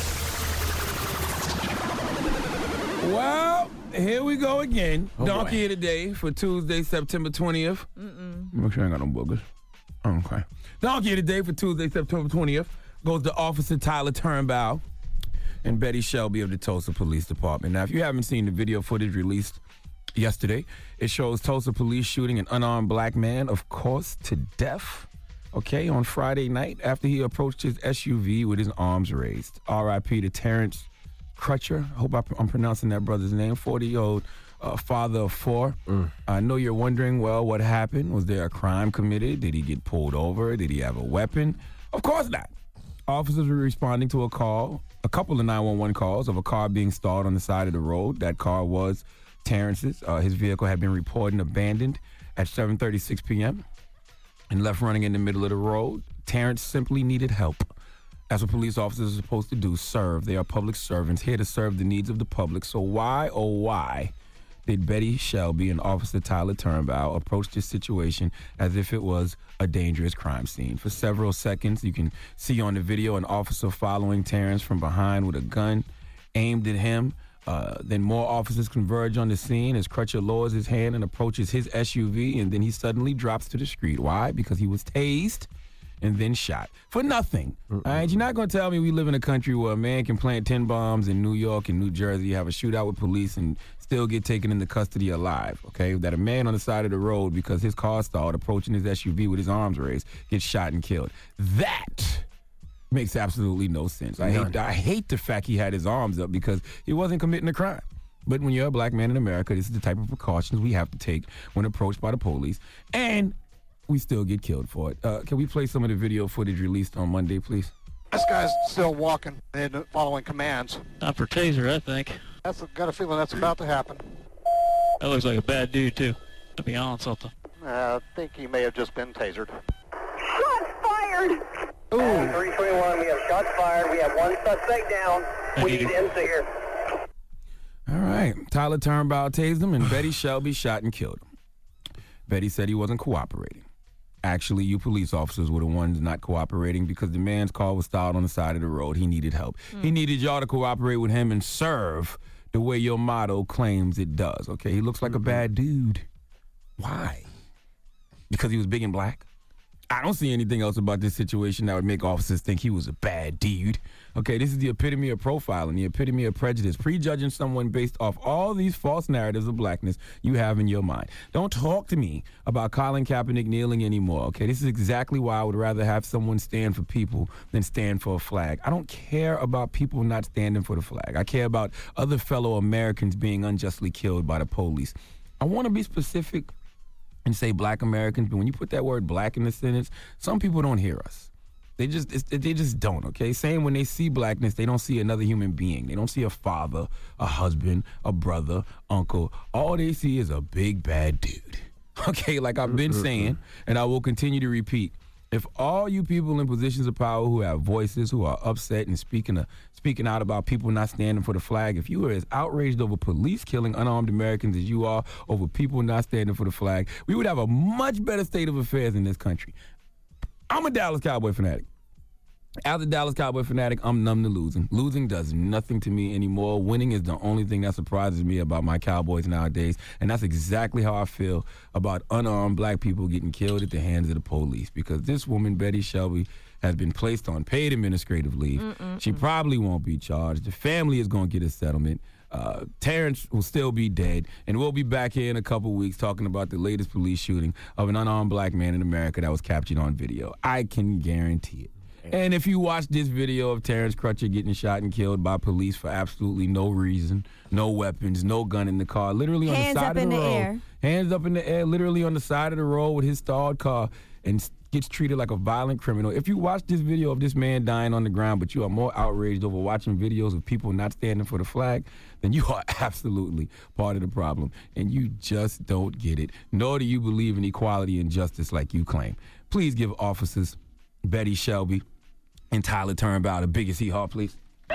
Speaker 2: Well, here we go again.
Speaker 1: Oh,
Speaker 2: Donkey
Speaker 1: boy.
Speaker 2: of the Day for Tuesday, September twentieth. Mm-mm. Make sure I ain't got no boogers. Okay. Donkey of the Day for Tuesday, September twentieth goes to Officer Tyler Turnbow and Betty Shelby of the Tulsa Police Department. Now, if you haven't seen the video footage released yesterday, it shows Tulsa police shooting an unarmed black man, of course, to death. Okay, on Friday night after he approached his S U V with his arms raised. R I P to Terrence Crutcher. I hope I'm pronouncing that brother's name. forty-year-old uh, father of four.
Speaker 1: Mm.
Speaker 2: I know you're wondering, well, what happened? Was there a crime committed? Did he get pulled over? Did he have a weapon? Of course not. Officers were responding to a call, a couple of nine one one calls of a car being stalled on the side of the road. That car was Terrence's. Uh, his vehicle had been reported abandoned at seven thirty-six p.m. and left running in the middle of the road. Terrence simply needed help. That's what police officers are supposed to do, serve. They are public servants here to serve the needs of the public. So why, oh why, did Betty Shelby and Officer Tyler Turnbow approach this situation as if it was a dangerous crime scene? For several seconds, you can see on the video an officer following Terrence from behind with a gun aimed at him. Uh, then more officers converge on the scene as Crutcher lowers his hand and approaches his S U V, and then he suddenly drops to the street. Why? Because he was tased and then shot for nothing. All right, you're not going to tell me we live in a country where a man can plant ten bombs in New York and New Jersey, have a shootout with police, and still get taken into custody alive, okay? That a man on the side of the road, because his car stalled, approaching his S U V with his arms raised, gets shot and killed. That makes absolutely no sense. I hate, I hate the fact he had his arms up because he wasn't committing a crime. But when you're a black man in America, this is the type of precautions we have to take when approached by the police. And we still get killed for it. Uh, can we play some of the video footage released on Monday, please?
Speaker 4: This guy's still walking and following commands.
Speaker 5: Not for taser, I think.
Speaker 4: That's got a feeling that's about to happen.
Speaker 5: That looks like a bad dude, too, to be honest with you.
Speaker 4: Uh, I think he may have just been tasered.
Speaker 6: Shots fired! Ooh. three twenty-one, we have shots fired. We have one suspect down. We need M C here.
Speaker 2: All right. Tyler Turnbow tased him, and Betty Shelby shot and killed him. Betty said he wasn't cooperating. Actually, you police officers were the ones not cooperating because the man's car was stalled on the side of the road. He needed help. Mm. He needed y'all to cooperate with him and serve the way your motto claims it does. Okay, he looks like a bad dude. Why? Because he was big and black? I don't see anything else about this situation that would make officers think he was a bad dude. Okay, this is the epitome of profiling, the epitome of prejudice, prejudging someone based off all these false narratives of blackness you have in your mind. Don't talk to me about Colin Kaepernick kneeling anymore, okay? This is exactly why I would rather have someone stand for people than stand for a flag. I don't care about people not standing for the flag. I care about other fellow Americans being unjustly killed by the police. I want to be specific and say black Americans, but when you put that word black in the sentence, some people don't hear us. They just it's, they just don't, okay? Saying when they see blackness, they don't see another human being. They don't see a father, a husband, a brother, uncle. All they see is a big bad dude, okay? Like I've been saying, and I will continue to repeat, if all you people in positions of power who have voices, who are upset and speaking uh, speaking out about people not standing for the flag, if you are as outraged over police killing unarmed Americans as you are over people not standing for the flag, we would have a much better state of affairs in this country. I'm a Dallas Cowboy fanatic. As a Dallas Cowboy fanatic, I'm numb to losing. Losing does nothing to me anymore. Winning is the only thing that surprises me about my Cowboys nowadays, and that's exactly how I feel about unarmed black people getting killed at the hands of the police, because this woman, Betty Shelby, has been placed on paid administrative leave. Mm-mm-mm. She probably won't be charged. The family is going to get a settlement. Uh, Terrence will still be dead, and we'll be back here in a couple weeks talking about the latest police shooting of an unarmed black man in America that was captured on video. I can guarantee it. And if you watch this video of Terrence Crutcher getting shot and killed by police for absolutely no reason, no weapons, no gun in the car, literally on
Speaker 3: hands
Speaker 2: the side
Speaker 3: up
Speaker 2: of
Speaker 3: in
Speaker 2: the,
Speaker 3: the
Speaker 2: road,
Speaker 3: air.
Speaker 2: hands up in the air, literally on the side of the road with his stalled car, and gets treated like a violent criminal. If you watch this video of this man dying on the ground, but you are more outraged over watching videos of people not standing for the flag, then you are absolutely part of the problem, and you just don't get it, nor do you believe in equality and justice like you claim. Please give officers Betty Shelby and Tyler Turnbow the biggest hee-haw, please.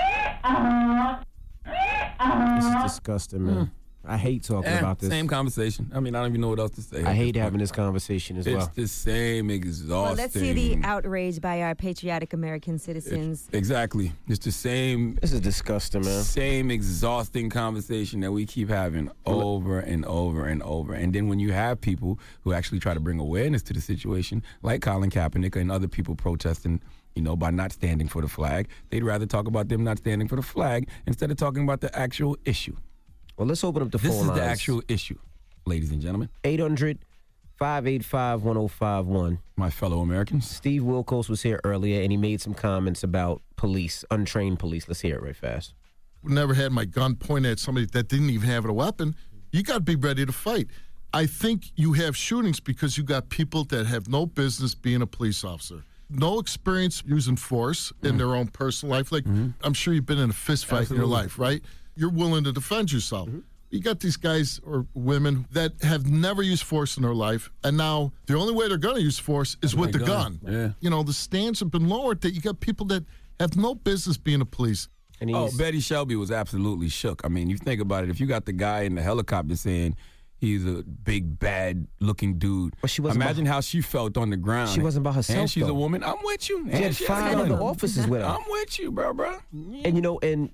Speaker 1: This is disgusting, man. Mm. I hate talking
Speaker 2: eh,
Speaker 1: about this.
Speaker 2: Same conversation. I mean, I don't even know what else to say.
Speaker 1: I hate having this conversation as
Speaker 2: it's
Speaker 1: well.
Speaker 2: It's the same exhausting.
Speaker 3: Well, let's see the outrage by our patriotic American citizens.
Speaker 2: It's, exactly. It's the same.
Speaker 1: This is disgusting, man.
Speaker 2: Same exhausting conversation that we keep having over and over and over. And then when you have people who actually try to bring awareness to the situation, like Colin Kaepernick and other people protesting, you know, by not standing for the flag, they'd rather talk about them not standing for the flag instead of talking about the actual issue.
Speaker 1: Well, let's open up the
Speaker 2: this
Speaker 1: phone lines.
Speaker 2: This is the actual issue, ladies and gentlemen.
Speaker 1: eight hundred, five eight five, one oh five one.
Speaker 2: My fellow Americans.
Speaker 1: Steve Wilkos was here earlier, and he made some comments about police, untrained police. Let's hear it right fast.
Speaker 14: Never had my gun pointed at somebody that didn't even have a weapon. You got to be ready to fight. I think you have shootings because you got people that have no business being a police officer. No experience using force mm. in their own personal life. Like, mm-hmm. I'm sure you've been in a fist fight Absolutely. in your life, right? You're willing to defend yourself. Mm-hmm. You got these guys or women that have never used force in their life, and now the only way they're going to use force is with the gun. gun.
Speaker 2: Yeah.
Speaker 14: You know, the stands have been lowered that you got people that have no business being a police.
Speaker 2: And oh, Betty Shelby was absolutely shook. I mean, you think about it. If you got the guy in the helicopter saying he's a big, bad-looking dude,
Speaker 1: but she wasn't
Speaker 2: imagine
Speaker 1: by,
Speaker 2: how she felt on the ground.
Speaker 1: She wasn't by herself,
Speaker 2: And she's
Speaker 1: though.
Speaker 2: a woman. I'm with you.
Speaker 1: She
Speaker 2: and
Speaker 1: had
Speaker 2: she
Speaker 1: five other officers with her.
Speaker 2: I'm with you, bro, bro.
Speaker 1: Yeah. And, you know, and...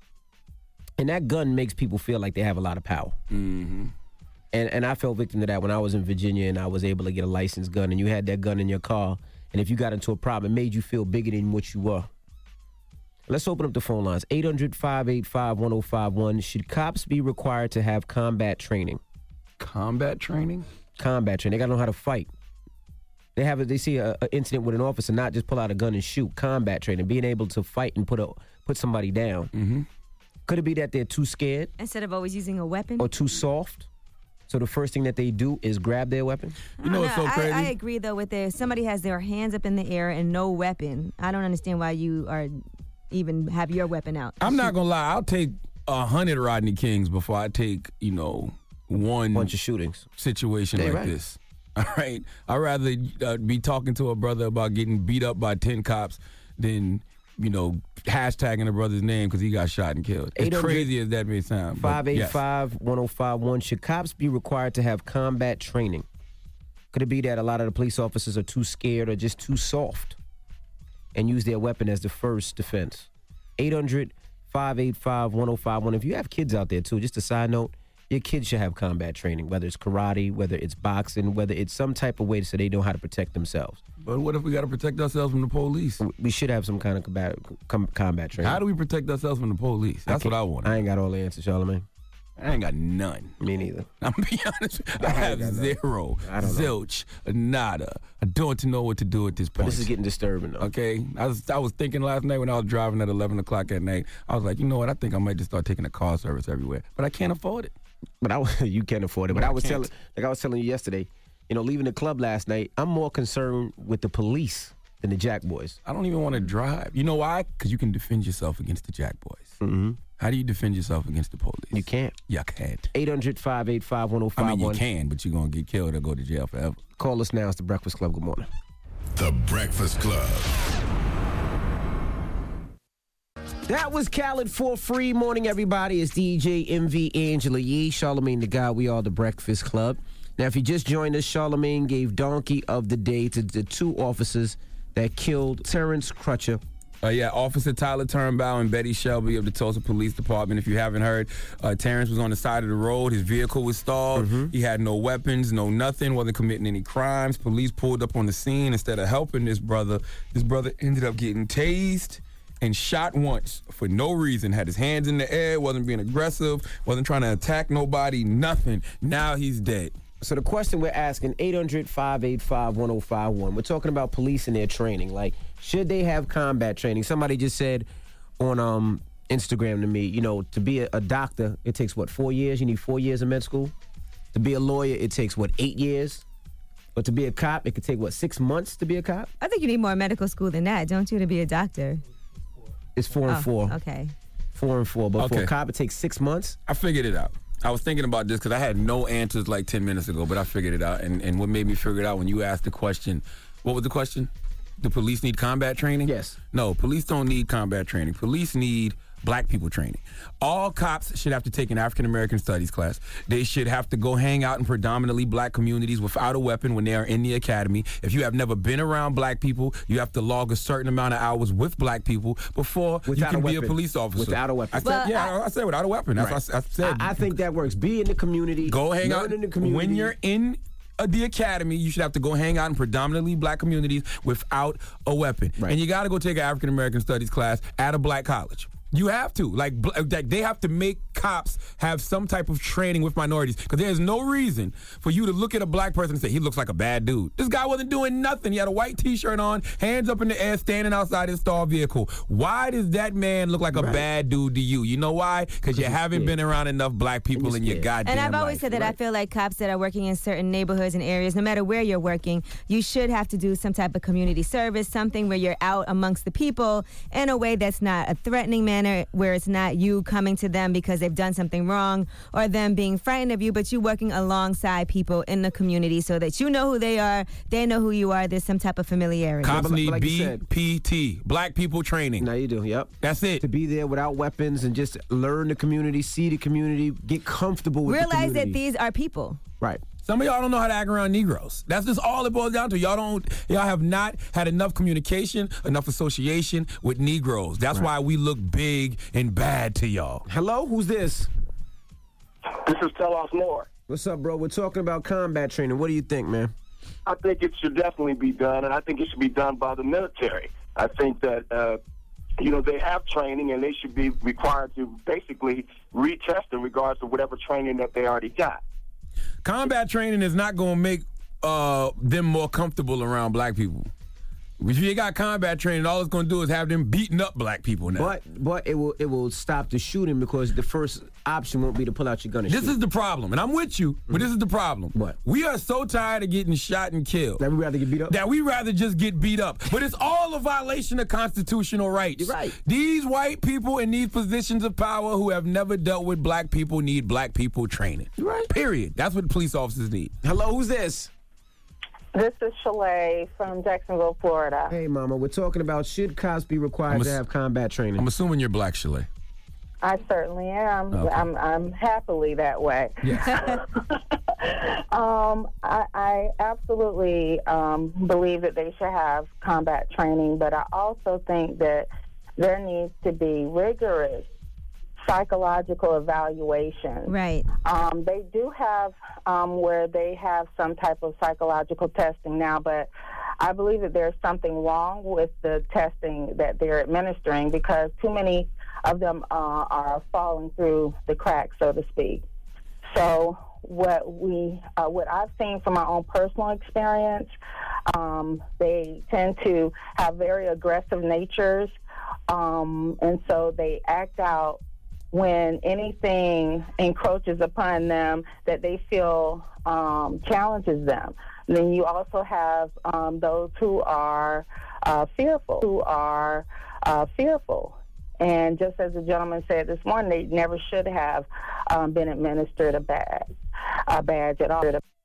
Speaker 1: And that gun makes people feel like they have a lot of power.
Speaker 2: Mm-hmm.
Speaker 1: And and I fell victim to that when I was in Virginia and I was able to get a licensed gun, and you had that gun in your car, and if you got into a problem, it made you feel bigger than what you were. Let's open up the phone lines. eight hundred, five eight five, one oh five one. Should cops be required to have combat training?
Speaker 2: Combat training?
Speaker 1: Combat training. They got to know how to fight. They have a, they see an incident with an officer, not just pull out a gun and shoot. Combat training, being able to fight and put a put somebody down.
Speaker 2: Mm-hmm.
Speaker 1: Could it be that they're too scared
Speaker 3: Instead of always using a weapon?
Speaker 1: or too soft? So the first thing that they do is grab their weapon?
Speaker 2: You know what's so
Speaker 3: I,
Speaker 2: crazy?
Speaker 3: I agree, though, with the somebody has their hands up in the air and no weapon. I don't understand why you are even have your weapon out.
Speaker 2: I'm not gonna lie. I'll take a hundred Rodney Kings before I take, you know, one
Speaker 1: bunch of shootings
Speaker 2: situation
Speaker 1: Yeah,
Speaker 2: like
Speaker 1: right.
Speaker 2: this. All right, I'd rather uh, be talking to a brother about getting beat up by ten cops than, you know, hashtagging a brother's name because he got shot and killed. As crazy as that may sound. but
Speaker 1: five eight
Speaker 2: yes.
Speaker 1: five, one oh five one. Should cops be required to have combat training? Could it be that a lot of the police officers are too scared or just too soft and use their weapon as the first defense? eight hundred, five eight five, one oh five one. If you have kids out there, too, just a side note, your kids should have combat training, whether it's karate, whether it's boxing, whether it's some type of way so they know how to protect themselves.
Speaker 2: But what if we got to protect ourselves from the police?
Speaker 1: We should have some kind of combat, com- combat training.
Speaker 2: How do we protect ourselves from the police? That's what I want.
Speaker 1: I ain't got all the answers, Charlamagne.
Speaker 2: I ain't got none.
Speaker 1: Me neither.
Speaker 2: I'm gonna be honest. I have zero,
Speaker 1: I don't know.
Speaker 2: zilch, nada. I don't know what to do at this point.
Speaker 1: But this is getting disturbing, though.
Speaker 2: Okay, I was I was thinking last night when I was driving at eleven o'clock at night. I was like, you know what? I think I might just start taking a car service everywhere, but I can't afford it.
Speaker 1: But I, you can't afford it. But
Speaker 2: No,
Speaker 1: I
Speaker 2: I
Speaker 1: was
Speaker 2: can't.
Speaker 1: telling, like I was telling you yesterday, you know, leaving the club last night, I'm more concerned with the police than the Jack Boys.
Speaker 2: I don't even want to drive. You know why? Because you can defend yourself against the Jack Boys.
Speaker 1: Mm-hmm.
Speaker 2: How do you defend yourself against the police?
Speaker 1: You can't.
Speaker 2: You can't.
Speaker 1: eight hundred, five eight five, one oh five one.
Speaker 2: I mean, you can, but you're gonna get killed or go to jail forever.
Speaker 1: Call us now. It's the Breakfast Club. Good morning.
Speaker 19: The Breakfast Club.
Speaker 1: That was Khaled for free. Morning, everybody. It's D J M V Angela Yee, Charlamagne the Guy. We are the Breakfast Club. Now, if you just joined us, Charlamagne gave Donkey of the Day to the two officers that killed Terrence Crutcher.
Speaker 2: Uh, yeah, Officer Tyler Turnbow and Betty Shelby of the Tulsa Police Department. If you haven't heard, uh, Terrence was on the side of the road. His vehicle was stalled.
Speaker 1: Mm-hmm.
Speaker 2: He had no weapons, no nothing, wasn't committing any crimes. Police pulled up on the scene. Instead of helping this brother, this brother ended up getting tased and shot once for no reason. Had his hands in the air, wasn't being aggressive, wasn't trying to attack nobody, nothing. Now he's dead.
Speaker 1: So the question we're asking, eight hundred, five eight five, one oh five one. We're talking about police and their training. Like, should they have combat training? Somebody just said on um, Instagram to me, you know, to be a, a doctor, it takes, what, four years? You need four years of med school? To be a lawyer, it takes, what, eight years? But to be a cop, it could take, what, six months to be a cop?
Speaker 3: I think you need more medical school than that, don't you, to be a doctor?
Speaker 1: It's four and
Speaker 3: Oh,
Speaker 1: four.
Speaker 3: Okay.
Speaker 1: Four and four. But for
Speaker 2: Okay.
Speaker 1: a cop, it takes six months?
Speaker 2: I figured it out. I was thinking about this because I had no answers like ten minutes ago, but I figured it out. And, and what made me figure it out when you asked the question, what was the question? Do police need combat training?
Speaker 1: Yes.
Speaker 2: No, police don't need combat training. Police need black people training. All cops should have to take an African-American studies class. They should have to go hang out in predominantly black communities without a weapon when they are in the academy. If you have never been around black people, you have to log a certain amount of hours with black people before
Speaker 1: Without
Speaker 2: you
Speaker 1: a
Speaker 2: can be a
Speaker 1: weapon.
Speaker 2: police officer.
Speaker 1: Without a weapon.
Speaker 2: I said,
Speaker 1: Well,
Speaker 2: yeah, I, I said without a weapon. That's
Speaker 1: Right.
Speaker 2: what I, I said.
Speaker 1: I, I think that works. Be in the community.
Speaker 2: Go hang
Speaker 1: learn
Speaker 2: out
Speaker 1: in the community.
Speaker 2: when you're in uh, the academy. You should have to go hang out in predominantly black communities without a weapon,
Speaker 1: Right.
Speaker 2: and you got to go take an African American studies class at a black college. You have to like, bl- like they have to make cops have some type of training with minorities because there's no reason for you to look at a black person and say he looks like a bad dude. This guy wasn't doing nothing. He had a white T-shirt on, hands up in the air, standing outside his stalled vehicle. Why does that man look like a
Speaker 1: Right.
Speaker 2: bad dude to you? You know why? Because you
Speaker 1: you're
Speaker 2: haven't
Speaker 1: scared.
Speaker 2: been around enough black people
Speaker 1: you're
Speaker 2: in your
Speaker 1: scared.
Speaker 2: goddamn
Speaker 3: And I've always
Speaker 2: life.
Speaker 3: said that I
Speaker 1: right.
Speaker 3: feel like cops that are working in certain neighborhoods and areas, no matter where you're working, you should have to do some type of community service, something where you're out amongst the people in a way that's not a threatening manner, where it's not you coming to them because they've done something wrong or them being frightened of you, but you working alongside people in the community so that you know who they are, they know who you are, there's some type of familiarity.
Speaker 2: Cops
Speaker 1: but like-
Speaker 2: need
Speaker 1: like you
Speaker 2: B
Speaker 1: said-
Speaker 2: P T, black people training.
Speaker 1: Now you do, yep.
Speaker 2: That's it.
Speaker 1: To be there without weapons and just learn the community, see the community, get comfortable with the
Speaker 3: Realize
Speaker 1: community.
Speaker 3: that these are people.
Speaker 1: Right.
Speaker 2: Some of y'all don't know how to act around Negroes. That's just all it boils down to. Y'all don't. Y'all have not had enough communication, enough association with Negroes. That's why we look big and bad to y'all.
Speaker 1: Hello, who's this?
Speaker 11: This is Telos Moore.
Speaker 1: What's up, bro? We're talking about combat training. What do you think, man?
Speaker 11: I think it should definitely be done, and I think it should be done by the military. I think that, uh, you know, they have training, and they should be required to basically retest in regards to whatever training that they already got.
Speaker 2: Combat training is not going to make uh, them more comfortable around black people. If you got combat training, all it's going to do is have them beating up black people now.
Speaker 1: But but it will it will stop the shooting because the first option won't be to pull out your gun and
Speaker 2: This
Speaker 1: shoot.
Speaker 2: is the problem, and I'm with you, but this is the problem.
Speaker 1: What?
Speaker 2: We are so tired of getting shot and killed.
Speaker 1: That we rather get beat up?
Speaker 2: That we rather just get beat up. But it's all a violation of constitutional rights.
Speaker 1: You're right.
Speaker 2: These white people in these positions of power who have never dealt with black people need black people training.
Speaker 1: You're right.
Speaker 2: Period. That's what police officers need.
Speaker 1: Hello, who's this?
Speaker 9: This is Shalay from Jacksonville, Florida.
Speaker 1: Hey, Mama, we're talking about should cops be required
Speaker 2: I'm
Speaker 1: to
Speaker 2: ass-
Speaker 1: have combat training?
Speaker 2: I'm assuming you're black, Chalet.
Speaker 9: I certainly am.
Speaker 2: Okay.
Speaker 9: I'm, I'm happily that way.
Speaker 2: Yes.
Speaker 9: um, I, I absolutely um, believe that they should have combat training, but I also think that there needs to be rigorous psychological evaluation.
Speaker 3: Right.
Speaker 9: Um, they do have um, where they have some type of psychological testing now, but I believe that there's something wrong with the testing that they're administering because too many of them uh, are falling through the cracks, so to speak. So what we, uh, what I've seen from my own personal experience, um, they tend to have very aggressive natures, um, and so they act out when anything encroaches upon them that they feel um, challenges them. And then you also have um, those who are uh, fearful, who are uh, fearful. And just as the gentleman said this morning, they never should have um, been administered a badge, a badge at all.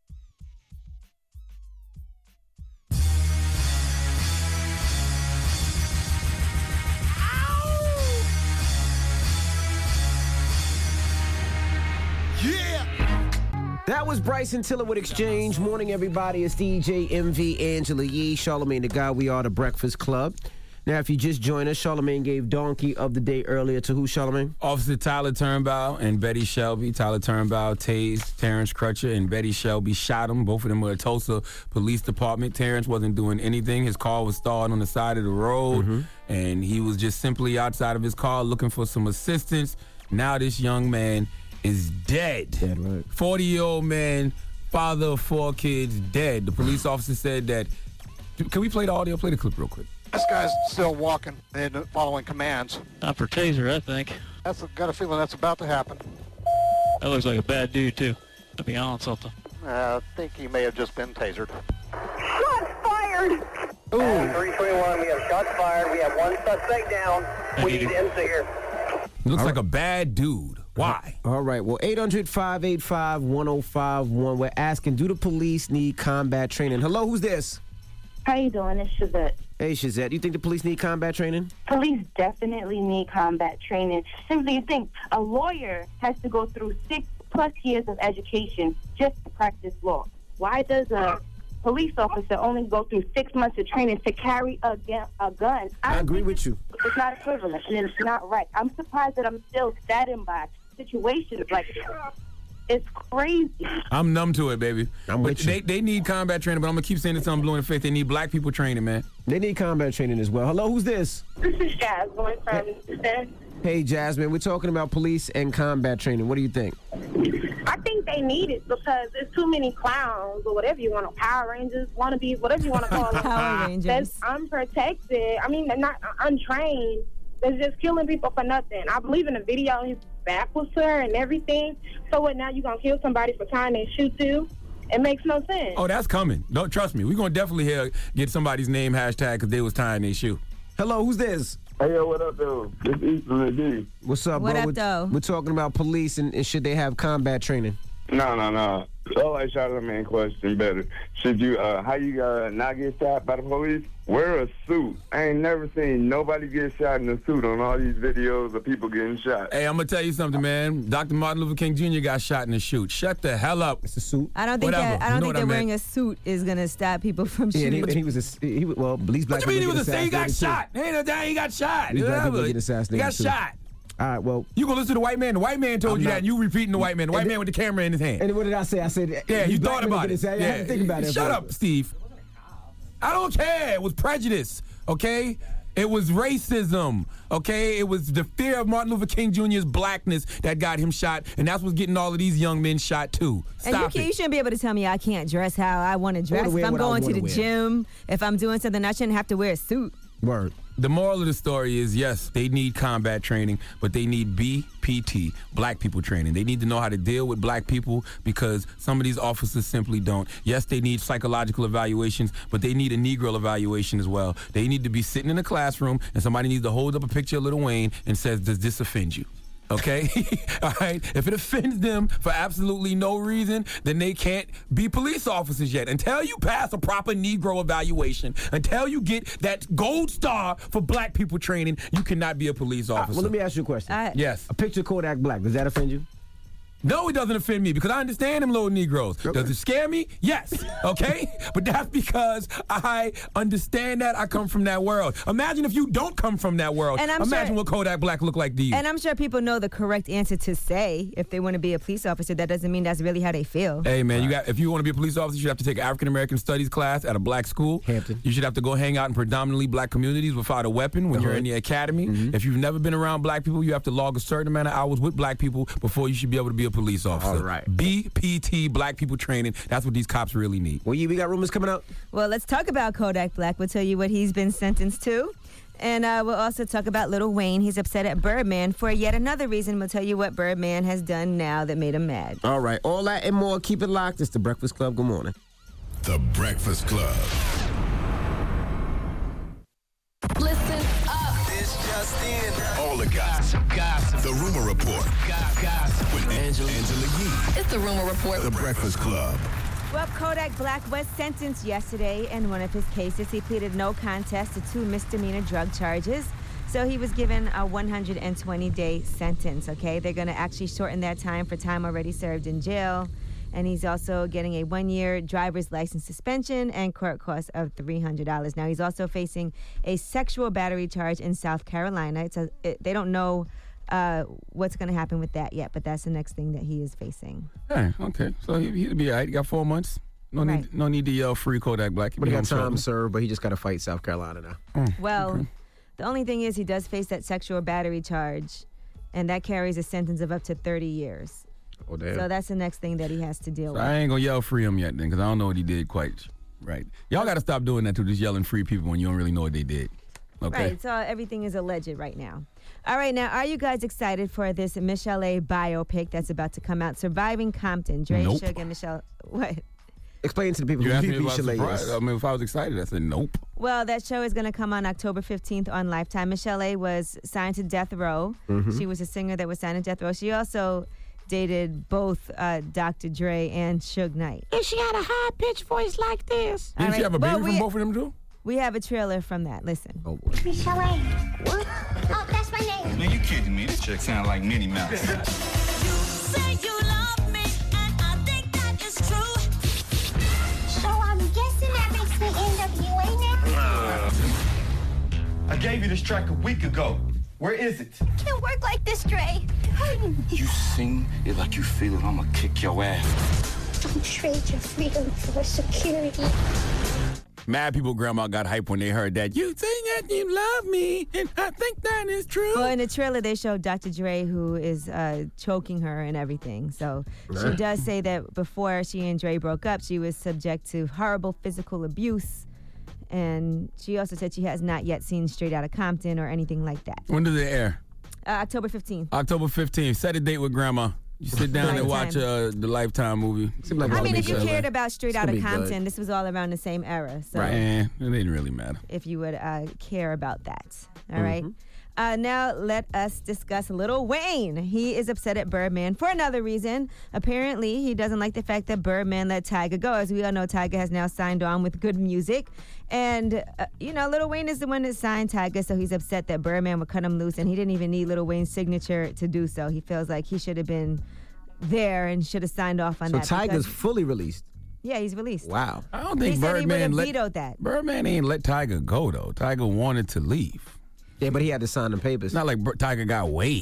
Speaker 1: That was Bryson Tiller with Exchange. Morning, everybody. It's D J M V, Angela Yee, Charlamagne the Guy. We are the Breakfast Club. Now, if you just joined us, Charlamagne gave Donkey of the Day earlier to who, Charlamagne?
Speaker 2: Officer Tyler Turnbow and Betty Shelby. Tyler Turnbow tased Terrence Crutcher, and Betty Shelby shot him. Both of them were at Tulsa Police Department. Terrence wasn't doing anything. His car was stalled on the side of the road,
Speaker 1: Mm-hmm.
Speaker 2: and he was just simply outside of his car looking for some assistance. Now this young man is dead.
Speaker 1: Dead, right.
Speaker 2: forty-year-old man, father of four kids, dead. The police officer said that. Can we play the audio? Play the clip real quick.
Speaker 4: This guy's still walking and following commands.
Speaker 5: Not for taser, I think.
Speaker 4: That's got a feeling that's about to happen.
Speaker 5: That looks like a bad dude, too, to be honest with you.
Speaker 4: Uh, I think he may have just been tasered.
Speaker 6: Shots fired! Ooh. three twenty-one, we have shots fired. We have one suspect down. We need M C here.
Speaker 2: Looks like a bad dude. Why?
Speaker 1: All right. Well, eight hundred, five eight five, one oh five one. We're asking, do the police need combat training? Hello, who's this?
Speaker 20: How you doing? It's Shazette.
Speaker 1: Hey, Shazette. Do you think the police need combat training?
Speaker 20: Police definitely need combat training. Simply, you think a lawyer has to go through six plus years of education just to practice law. Why does a police officer only go through six months of training to carry a, gu- a gun?
Speaker 1: I, I agree with you.
Speaker 20: It's not equivalent, and it's not right. I'm surprised that I'm still saddened by situations like this. It's crazy.
Speaker 2: I'm numb to it, baby.
Speaker 1: I'm
Speaker 2: but
Speaker 1: with
Speaker 2: they,
Speaker 1: you.
Speaker 2: they need combat training, but I'm going to keep saying this until I'm blue in the face. They need black people training, man.
Speaker 1: They need combat training as well. Hello, who's this?
Speaker 20: This is Jazz going from Houston.
Speaker 1: Hey, Jasmine. We're talking about police and combat training. What do you think?
Speaker 20: I think they need it because there's too many clowns or whatever you want to, Power Rangers, wannabes, whatever you want to call them.
Speaker 3: Power Rangers.
Speaker 20: That's unprotected. I mean, they're not untrained. They're just killing people for nothing. I believe in the video, his back was to her and everything. So what, now you going to kill somebody for trying to shoot you? It makes no sense.
Speaker 2: Oh, that's coming. Don't trust me. We're going to definitely hear, get somebody's name hashtag because they was tying their shoe.
Speaker 1: Hello, who's this?
Speaker 21: Hey, yo, what up, though? It's Eastern D.
Speaker 1: What's up,
Speaker 3: What
Speaker 1: bro?
Speaker 3: up,
Speaker 1: we're,
Speaker 3: though?
Speaker 1: We're talking about police and, and should they have combat training?
Speaker 21: No, no, no. Oh, I shot a man question better. Should you, uh, how you uh, not get shot by the police? Wear a suit. I ain't never seen nobody get shot in a suit on all these videos of people getting shot.
Speaker 2: Hey, I'm going to tell you something, man. Doctor Martin Luther King Junior got shot in the shoot. Shut the hell up.
Speaker 1: It's a suit.
Speaker 3: I don't think
Speaker 2: Whatever.
Speaker 3: that I
Speaker 2: You
Speaker 3: don't
Speaker 2: know
Speaker 3: think
Speaker 2: what I
Speaker 3: that wearing
Speaker 2: meant.
Speaker 3: a suit is gonna stop people from
Speaker 1: Yeah, and
Speaker 3: shooting.
Speaker 1: he, and he was a, he was, well, police black
Speaker 2: What you mean he
Speaker 1: people
Speaker 2: was
Speaker 1: get
Speaker 2: a say he got
Speaker 1: assassinated,
Speaker 2: shot? Ain't no doubt he got shot.
Speaker 1: These black people
Speaker 2: Whatever.
Speaker 1: get assassinated,
Speaker 2: He got
Speaker 1: too.
Speaker 2: shot.
Speaker 1: All right, well.
Speaker 2: You gonna listen to the white man? The white man told
Speaker 1: I'm
Speaker 2: you
Speaker 1: not-
Speaker 2: that, and you repeating the white man. The white
Speaker 1: And
Speaker 2: man with the camera in his hand.
Speaker 1: And what did I say? I said,
Speaker 2: Yeah,
Speaker 1: these
Speaker 2: you
Speaker 1: black
Speaker 2: thought
Speaker 1: men
Speaker 2: about
Speaker 1: get
Speaker 2: it.
Speaker 1: assassinated. I
Speaker 2: Yeah.
Speaker 1: had to think about it.
Speaker 2: Shut
Speaker 1: bro.
Speaker 2: up, Steve. I don't care. It was prejudice, okay? It was racism, okay? It was the fear of Martin Luther King Junior's blackness that got him shot, and that's what's getting all of these young men shot too.
Speaker 3: And you,
Speaker 2: Stop
Speaker 3: can,
Speaker 2: it.
Speaker 3: you shouldn't be able to tell me I can't dress how I want to dress.
Speaker 1: wear
Speaker 3: If I'm
Speaker 1: what I
Speaker 3: going to
Speaker 1: wanna
Speaker 3: the
Speaker 1: wear.
Speaker 3: gym, if I'm doing something, I shouldn't have to wear a suit.
Speaker 1: Word.
Speaker 2: The moral of the story is, yes, they need combat training, but they need B P T, black people training. They need to know how to deal with black people because some of these officers simply don't. Yes, they need psychological evaluations, but they need a Negro evaluation as well. They need to be sitting in a classroom and somebody needs to hold up a picture of Lil Wayne and says, does this offend you? Okay? All right? If it offends them for absolutely no reason, then they can't be police officers yet. Until you pass a proper Negro evaluation, until you get that gold star for black people training, you cannot be a police
Speaker 1: Uh,
Speaker 2: officer.
Speaker 1: well, let me ask you a question.
Speaker 3: I-
Speaker 2: Yes.
Speaker 1: A picture of Kodak Black, does that offend you?
Speaker 2: No, it doesn't offend me because I understand them little Negroes. Does it scare me? Yes. Okay? But that's because I understand that. I come from that world. Imagine if you don't come from that world.
Speaker 3: And I'm
Speaker 2: Imagine
Speaker 3: sure-
Speaker 2: what Kodak Black looked like to you.
Speaker 3: And I'm sure people know the correct answer to say if they want to be a police officer. That doesn't mean that's really how they feel.
Speaker 2: Hey man, you got if you want to be a police officer, you should have to take an African American studies class at a black school.
Speaker 1: Hampton.
Speaker 2: You should have to go hang out in predominantly black communities without a weapon when
Speaker 1: Uh-huh.
Speaker 2: you're in the academy. If you've never been around black people, you have to log a certain amount of hours with black people before you should be able to be a police officer.
Speaker 1: All right.
Speaker 2: B P T, black people training. That's what these cops really need.
Speaker 1: Well, yeah, we got rumors coming out.
Speaker 3: Well, let's talk about Kodak Black. We'll tell you what he's been sentenced to. And uh, we'll also talk about Lil Wayne. He's upset at Birdman for yet another reason. We'll tell you what Birdman has done now that made him mad.
Speaker 1: All right. All that and more. Keep it locked. It's The Breakfast Club. Good morning.
Speaker 19: The Breakfast Club.
Speaker 22: Listen up.
Speaker 8: This just in.
Speaker 19: All the gossip.
Speaker 22: Gossip.
Speaker 19: The Rumor Report.
Speaker 22: Gossip.
Speaker 19: With Angela, Angela Yee.
Speaker 22: It's the Rumor Report.
Speaker 19: The Breakfast Club.
Speaker 3: Well, Kodak Black was sentenced yesterday in one of his cases. He pleaded no contest to two misdemeanor drug charges. So he was given a one hundred twenty day sentence, okay? They're going to actually shorten that time for time already served in jail. And he's also getting a one-year driver's license suspension and court costs of three hundred dollars. Now, he's also facing a sexual battery charge in South Carolina. It's a, it, they don't know uh, what's going to happen with that yet, but that's the next thing that he is facing.
Speaker 2: Hey, okay. So he, he'll be all right. He got four months. No
Speaker 3: Right.
Speaker 2: need, no need to yell free Kodak Black.
Speaker 1: But he got
Speaker 2: Be home
Speaker 1: time
Speaker 2: shortly.
Speaker 1: served, but he just got to fight South Carolina now.
Speaker 3: Well, the only thing is he does face that sexual battery charge, and that carries a sentence of up to thirty years.
Speaker 1: Oh, damn.
Speaker 3: So that's the next thing that he has to deal
Speaker 2: So
Speaker 3: with.
Speaker 2: I ain't gonna yell free him yet then, because I don't know what he did quite right. Y'all got to stop doing that too, just yelling free people when you don't really know what they did. Okay.
Speaker 3: Right, so everything is alleged right now. All right, now, are you guys excited for this Michelle A. biopic that's about to come out? Surviving Compton. Dre,
Speaker 2: Nope.
Speaker 3: Suge, and Michelle. What?
Speaker 1: Explain to the people
Speaker 2: You
Speaker 1: who
Speaker 2: asked me
Speaker 1: P P
Speaker 2: if I was
Speaker 1: Chalet
Speaker 2: surprised.
Speaker 1: is.
Speaker 2: I mean, if I was excited, I said nope.
Speaker 3: Well, that show is going to come on October fifteenth on Lifetime. Michelle A. was signed to Death Row.
Speaker 1: Mhm.
Speaker 3: She was a singer that was signed to Death Row. She also dated both uh, Doctor Dre and Suge Knight.
Speaker 15: And she had a high-pitched voice like this.
Speaker 2: Didn't
Speaker 3: All
Speaker 2: she
Speaker 3: right,
Speaker 2: have a
Speaker 3: well,
Speaker 2: baby
Speaker 3: we-
Speaker 2: from both of them too?
Speaker 3: We have a trailer from that. Listen.
Speaker 1: Oh, boy.
Speaker 10: Michelle A. What? Oh, that's my name.
Speaker 23: Man, you kidding me? This chick sound like Minnie Mouse.
Speaker 10: Say you love me, and I think that is true. So I'm guessing that makes me N W A now?
Speaker 23: I gave you this track a week ago. Where is it?
Speaker 10: Can't work like this, Dre.
Speaker 23: You sing it like you feel it. I'ma kick your ass.
Speaker 10: Don't trade your freedom for security.
Speaker 2: Mad people grandma got hype when they heard that. You think that you love me, and I think that is true.
Speaker 3: Well, in the trailer, they showed Doctor Dre, who is uh, choking her and everything. So she
Speaker 1: Right.
Speaker 3: does say that before she and Dre broke up, she was subject to horrible physical abuse. And she also said she has not yet seen Straight Outta Compton or anything like that.
Speaker 2: When does it air?
Speaker 3: Uh, October fifteenth.
Speaker 2: October fifteenth. Set a date with grandma. You sit down and watch
Speaker 3: Lifetime.
Speaker 2: uh, the Lifetime movie.
Speaker 1: like
Speaker 3: I mean, if
Speaker 2: It's
Speaker 3: you
Speaker 2: gonna be
Speaker 3: cared
Speaker 2: good.
Speaker 3: about Straight
Speaker 1: It's
Speaker 3: Outta
Speaker 1: gonna be good.
Speaker 3: Compton, this was all around the same era. So
Speaker 2: Right. Eh, it didn't really matter.
Speaker 3: if you would uh, care about that. All right.
Speaker 1: Mhm.
Speaker 3: Uh, now let us discuss Lil Wayne. He is upset at Birdman for another reason. Apparently, he doesn't like the fact that Birdman let Tyga go. As we all know, Tyga has now signed on with Good Music. And, uh, you know, Lil Wayne is the one that signed Tyga, so he's upset that Birdman would cut him loose, and he didn't even need Lil Wayne's signature to do so. He feels like he should have been there and should have signed off on
Speaker 1: So
Speaker 3: that.
Speaker 1: Tiger's
Speaker 3: because-
Speaker 1: fully released.
Speaker 3: yeah, he's released.
Speaker 1: Wow.
Speaker 2: I don't
Speaker 3: He
Speaker 2: think
Speaker 3: said he would
Speaker 2: Birdman
Speaker 3: have
Speaker 2: let
Speaker 3: vetoed that.
Speaker 2: Birdman ain't let Tiger go though. Tiger wanted to leave.
Speaker 1: Yeah, but he had to sign the papers.
Speaker 2: It's not like Bir- Tiger got waived.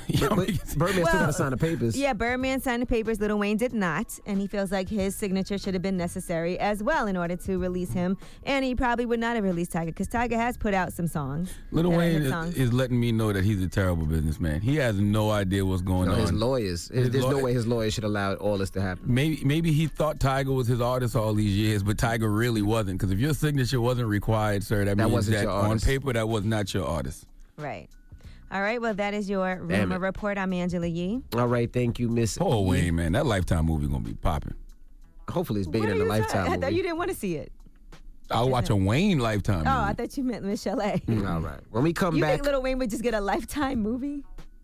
Speaker 1: But, but Birdman still got to sign the papers.
Speaker 3: Yeah, Birdman signed the papers. Lil Wayne did not, and he feels like his signature should have been necessary as well in order to release him. And he probably would not have released Tiger because Tiger has put out some songs.
Speaker 2: Lil
Speaker 3: that are
Speaker 2: Wayne
Speaker 3: hit
Speaker 2: is,
Speaker 3: songs.
Speaker 2: is letting me know that he's a terrible businessman. He has no idea what's going
Speaker 1: No,
Speaker 2: on.
Speaker 1: his lawyers.
Speaker 2: His
Speaker 1: There's
Speaker 2: law-
Speaker 1: no way his lawyers should allow all this to happen.
Speaker 2: Maybe maybe he thought Tiger was his artist all these years, but Tiger really wasn't. Because if your signature wasn't required, sir, that,
Speaker 1: That
Speaker 2: means
Speaker 1: wasn't
Speaker 2: that
Speaker 1: your
Speaker 2: on
Speaker 1: artist.
Speaker 2: paper that was not your artist.
Speaker 3: Right. All right, well, that is your
Speaker 1: Damn
Speaker 3: rumor
Speaker 1: it.
Speaker 3: report. I'm Angela Yee.
Speaker 1: All right, thank you, Miss.
Speaker 2: Poor
Speaker 1: E.
Speaker 2: Wayne, man. That Lifetime movie going to be popping.
Speaker 1: Hopefully it's bigger
Speaker 3: What
Speaker 1: than
Speaker 3: are
Speaker 1: the
Speaker 3: you
Speaker 1: Lifetime
Speaker 3: talking- I thought
Speaker 1: movie.
Speaker 3: you didn't want to see it.
Speaker 2: I'll watch a Wayne Lifetime
Speaker 3: Oh,
Speaker 2: movie.
Speaker 3: I thought you meant Michelle A.
Speaker 1: All right. When we come
Speaker 3: You
Speaker 1: back,
Speaker 3: think Lil Wayne would just get a Lifetime movie?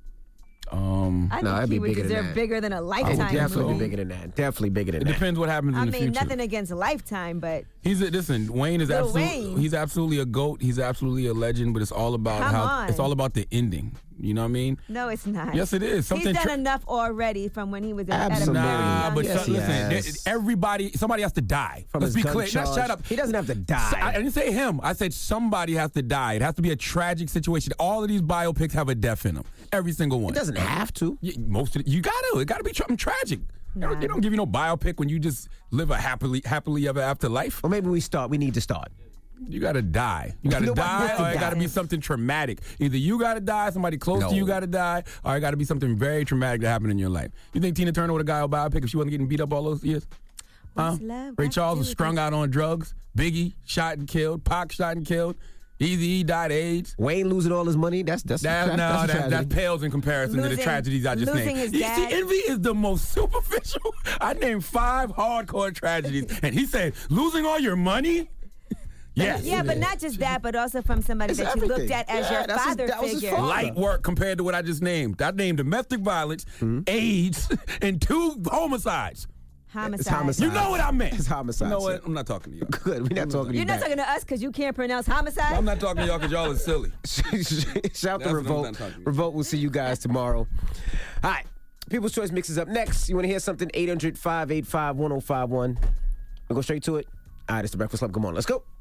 Speaker 2: Um,
Speaker 3: I
Speaker 1: No,
Speaker 3: think
Speaker 1: it'd
Speaker 3: he
Speaker 1: be
Speaker 3: would
Speaker 1: bigger than
Speaker 3: deserve
Speaker 1: that.
Speaker 3: bigger than a
Speaker 1: it
Speaker 3: Lifetime
Speaker 1: would definitely
Speaker 3: movie.
Speaker 1: be bigger than that. Definitely bigger than
Speaker 2: It
Speaker 1: that.
Speaker 2: depends what happens
Speaker 3: I
Speaker 2: in the
Speaker 3: mean,
Speaker 2: future.
Speaker 3: nothing against Lifetime, but
Speaker 2: He's a, listen. Wayne is
Speaker 3: Lil
Speaker 2: absolutely
Speaker 3: Wayne.
Speaker 2: he's absolutely a goat. He's absolutely a legend. But it's all about
Speaker 3: Come
Speaker 2: how
Speaker 3: on.
Speaker 2: it's all about the ending. You know what I mean?
Speaker 3: no, it's not.
Speaker 2: Yes, it is. Something
Speaker 3: He's done
Speaker 2: tra-
Speaker 3: enough already from when he was at, at a
Speaker 1: Absolutely.
Speaker 3: very
Speaker 2: Nah,
Speaker 3: young
Speaker 2: but
Speaker 1: Yes,
Speaker 2: so-
Speaker 1: he
Speaker 2: listen,
Speaker 1: has.
Speaker 2: there- everybody, somebody has to die.
Speaker 1: From
Speaker 2: Let's
Speaker 1: his
Speaker 2: be
Speaker 1: gun
Speaker 2: clear. Now,
Speaker 1: charge.
Speaker 2: shut up.
Speaker 1: He doesn't have to die.
Speaker 2: So- I, I didn't say him. I said somebody has to die. It has to be a tragic situation. All of these biopics have a death in them. Every single one.
Speaker 1: It doesn't have to.
Speaker 2: Y- Most of it, you gotta. It gotta be something tragic. They don't- They don't give you no biopic when you just live a happily, happily ever after life.
Speaker 1: Or maybe we start. We need to start.
Speaker 2: You gotta die. You gotta
Speaker 1: Nobody
Speaker 2: die,
Speaker 1: wants to
Speaker 2: or it
Speaker 1: die.
Speaker 2: gotta be something traumatic. Either you gotta die, somebody close
Speaker 1: No.
Speaker 2: to you gotta die, or it gotta be something very traumatic that happened in your life. You think Tina Turner would have got a biopic if she wasn't getting beat up all those years? Huh?
Speaker 3: What's love
Speaker 2: Ray
Speaker 3: got to
Speaker 2: Charles
Speaker 3: do
Speaker 2: was
Speaker 3: with
Speaker 2: strung out on drugs. Biggie shot and killed. Pac shot and killed. Eazy-E died of AIDS.
Speaker 1: Wayne losing all his money. That's that's
Speaker 2: That,
Speaker 1: that's,
Speaker 2: no,
Speaker 1: that's a
Speaker 2: that,
Speaker 1: tragedy.
Speaker 2: that pales in comparison to the
Speaker 3: Losing-
Speaker 2: tragedies I just
Speaker 3: losing
Speaker 2: named.
Speaker 3: his
Speaker 2: You
Speaker 3: dad.
Speaker 2: see, Envy is the most superficial. I named five hardcore tragedies, and he said, losing all your money? Yes.
Speaker 3: yeah, but not just that, but also from somebody
Speaker 1: It's
Speaker 3: that you looked
Speaker 1: everything.
Speaker 3: at as
Speaker 1: Yeah,
Speaker 3: your
Speaker 1: that's his-
Speaker 3: father
Speaker 1: that was his
Speaker 3: figure.
Speaker 1: father.
Speaker 2: Light work compared to what I just named. I named domestic violence,
Speaker 1: Mm-hmm.
Speaker 2: AIDS, and two homicides.
Speaker 3: Homicide.
Speaker 1: It's homicide.
Speaker 2: You know what I meant.
Speaker 1: It's homicide.
Speaker 2: You know what?
Speaker 1: sir.
Speaker 2: I'm not talking to you.
Speaker 1: Good. We're not talking to you.
Speaker 3: You're not
Speaker 1: back.
Speaker 3: talking to us because you can't pronounce homicide?
Speaker 2: I'm not talking to y'all because y'all are silly.
Speaker 1: Shout
Speaker 2: That's
Speaker 1: out
Speaker 2: what
Speaker 1: to
Speaker 2: I'm
Speaker 1: Revolt.
Speaker 2: not talking about.
Speaker 1: Revolt will see you guys tomorrow. All right. People's Choice Mix is up next. You want to hear something? eight hundred, five eight five, one oh five one. We'll go straight to it. All right, it's the Breakfast Club. Come on, let's go.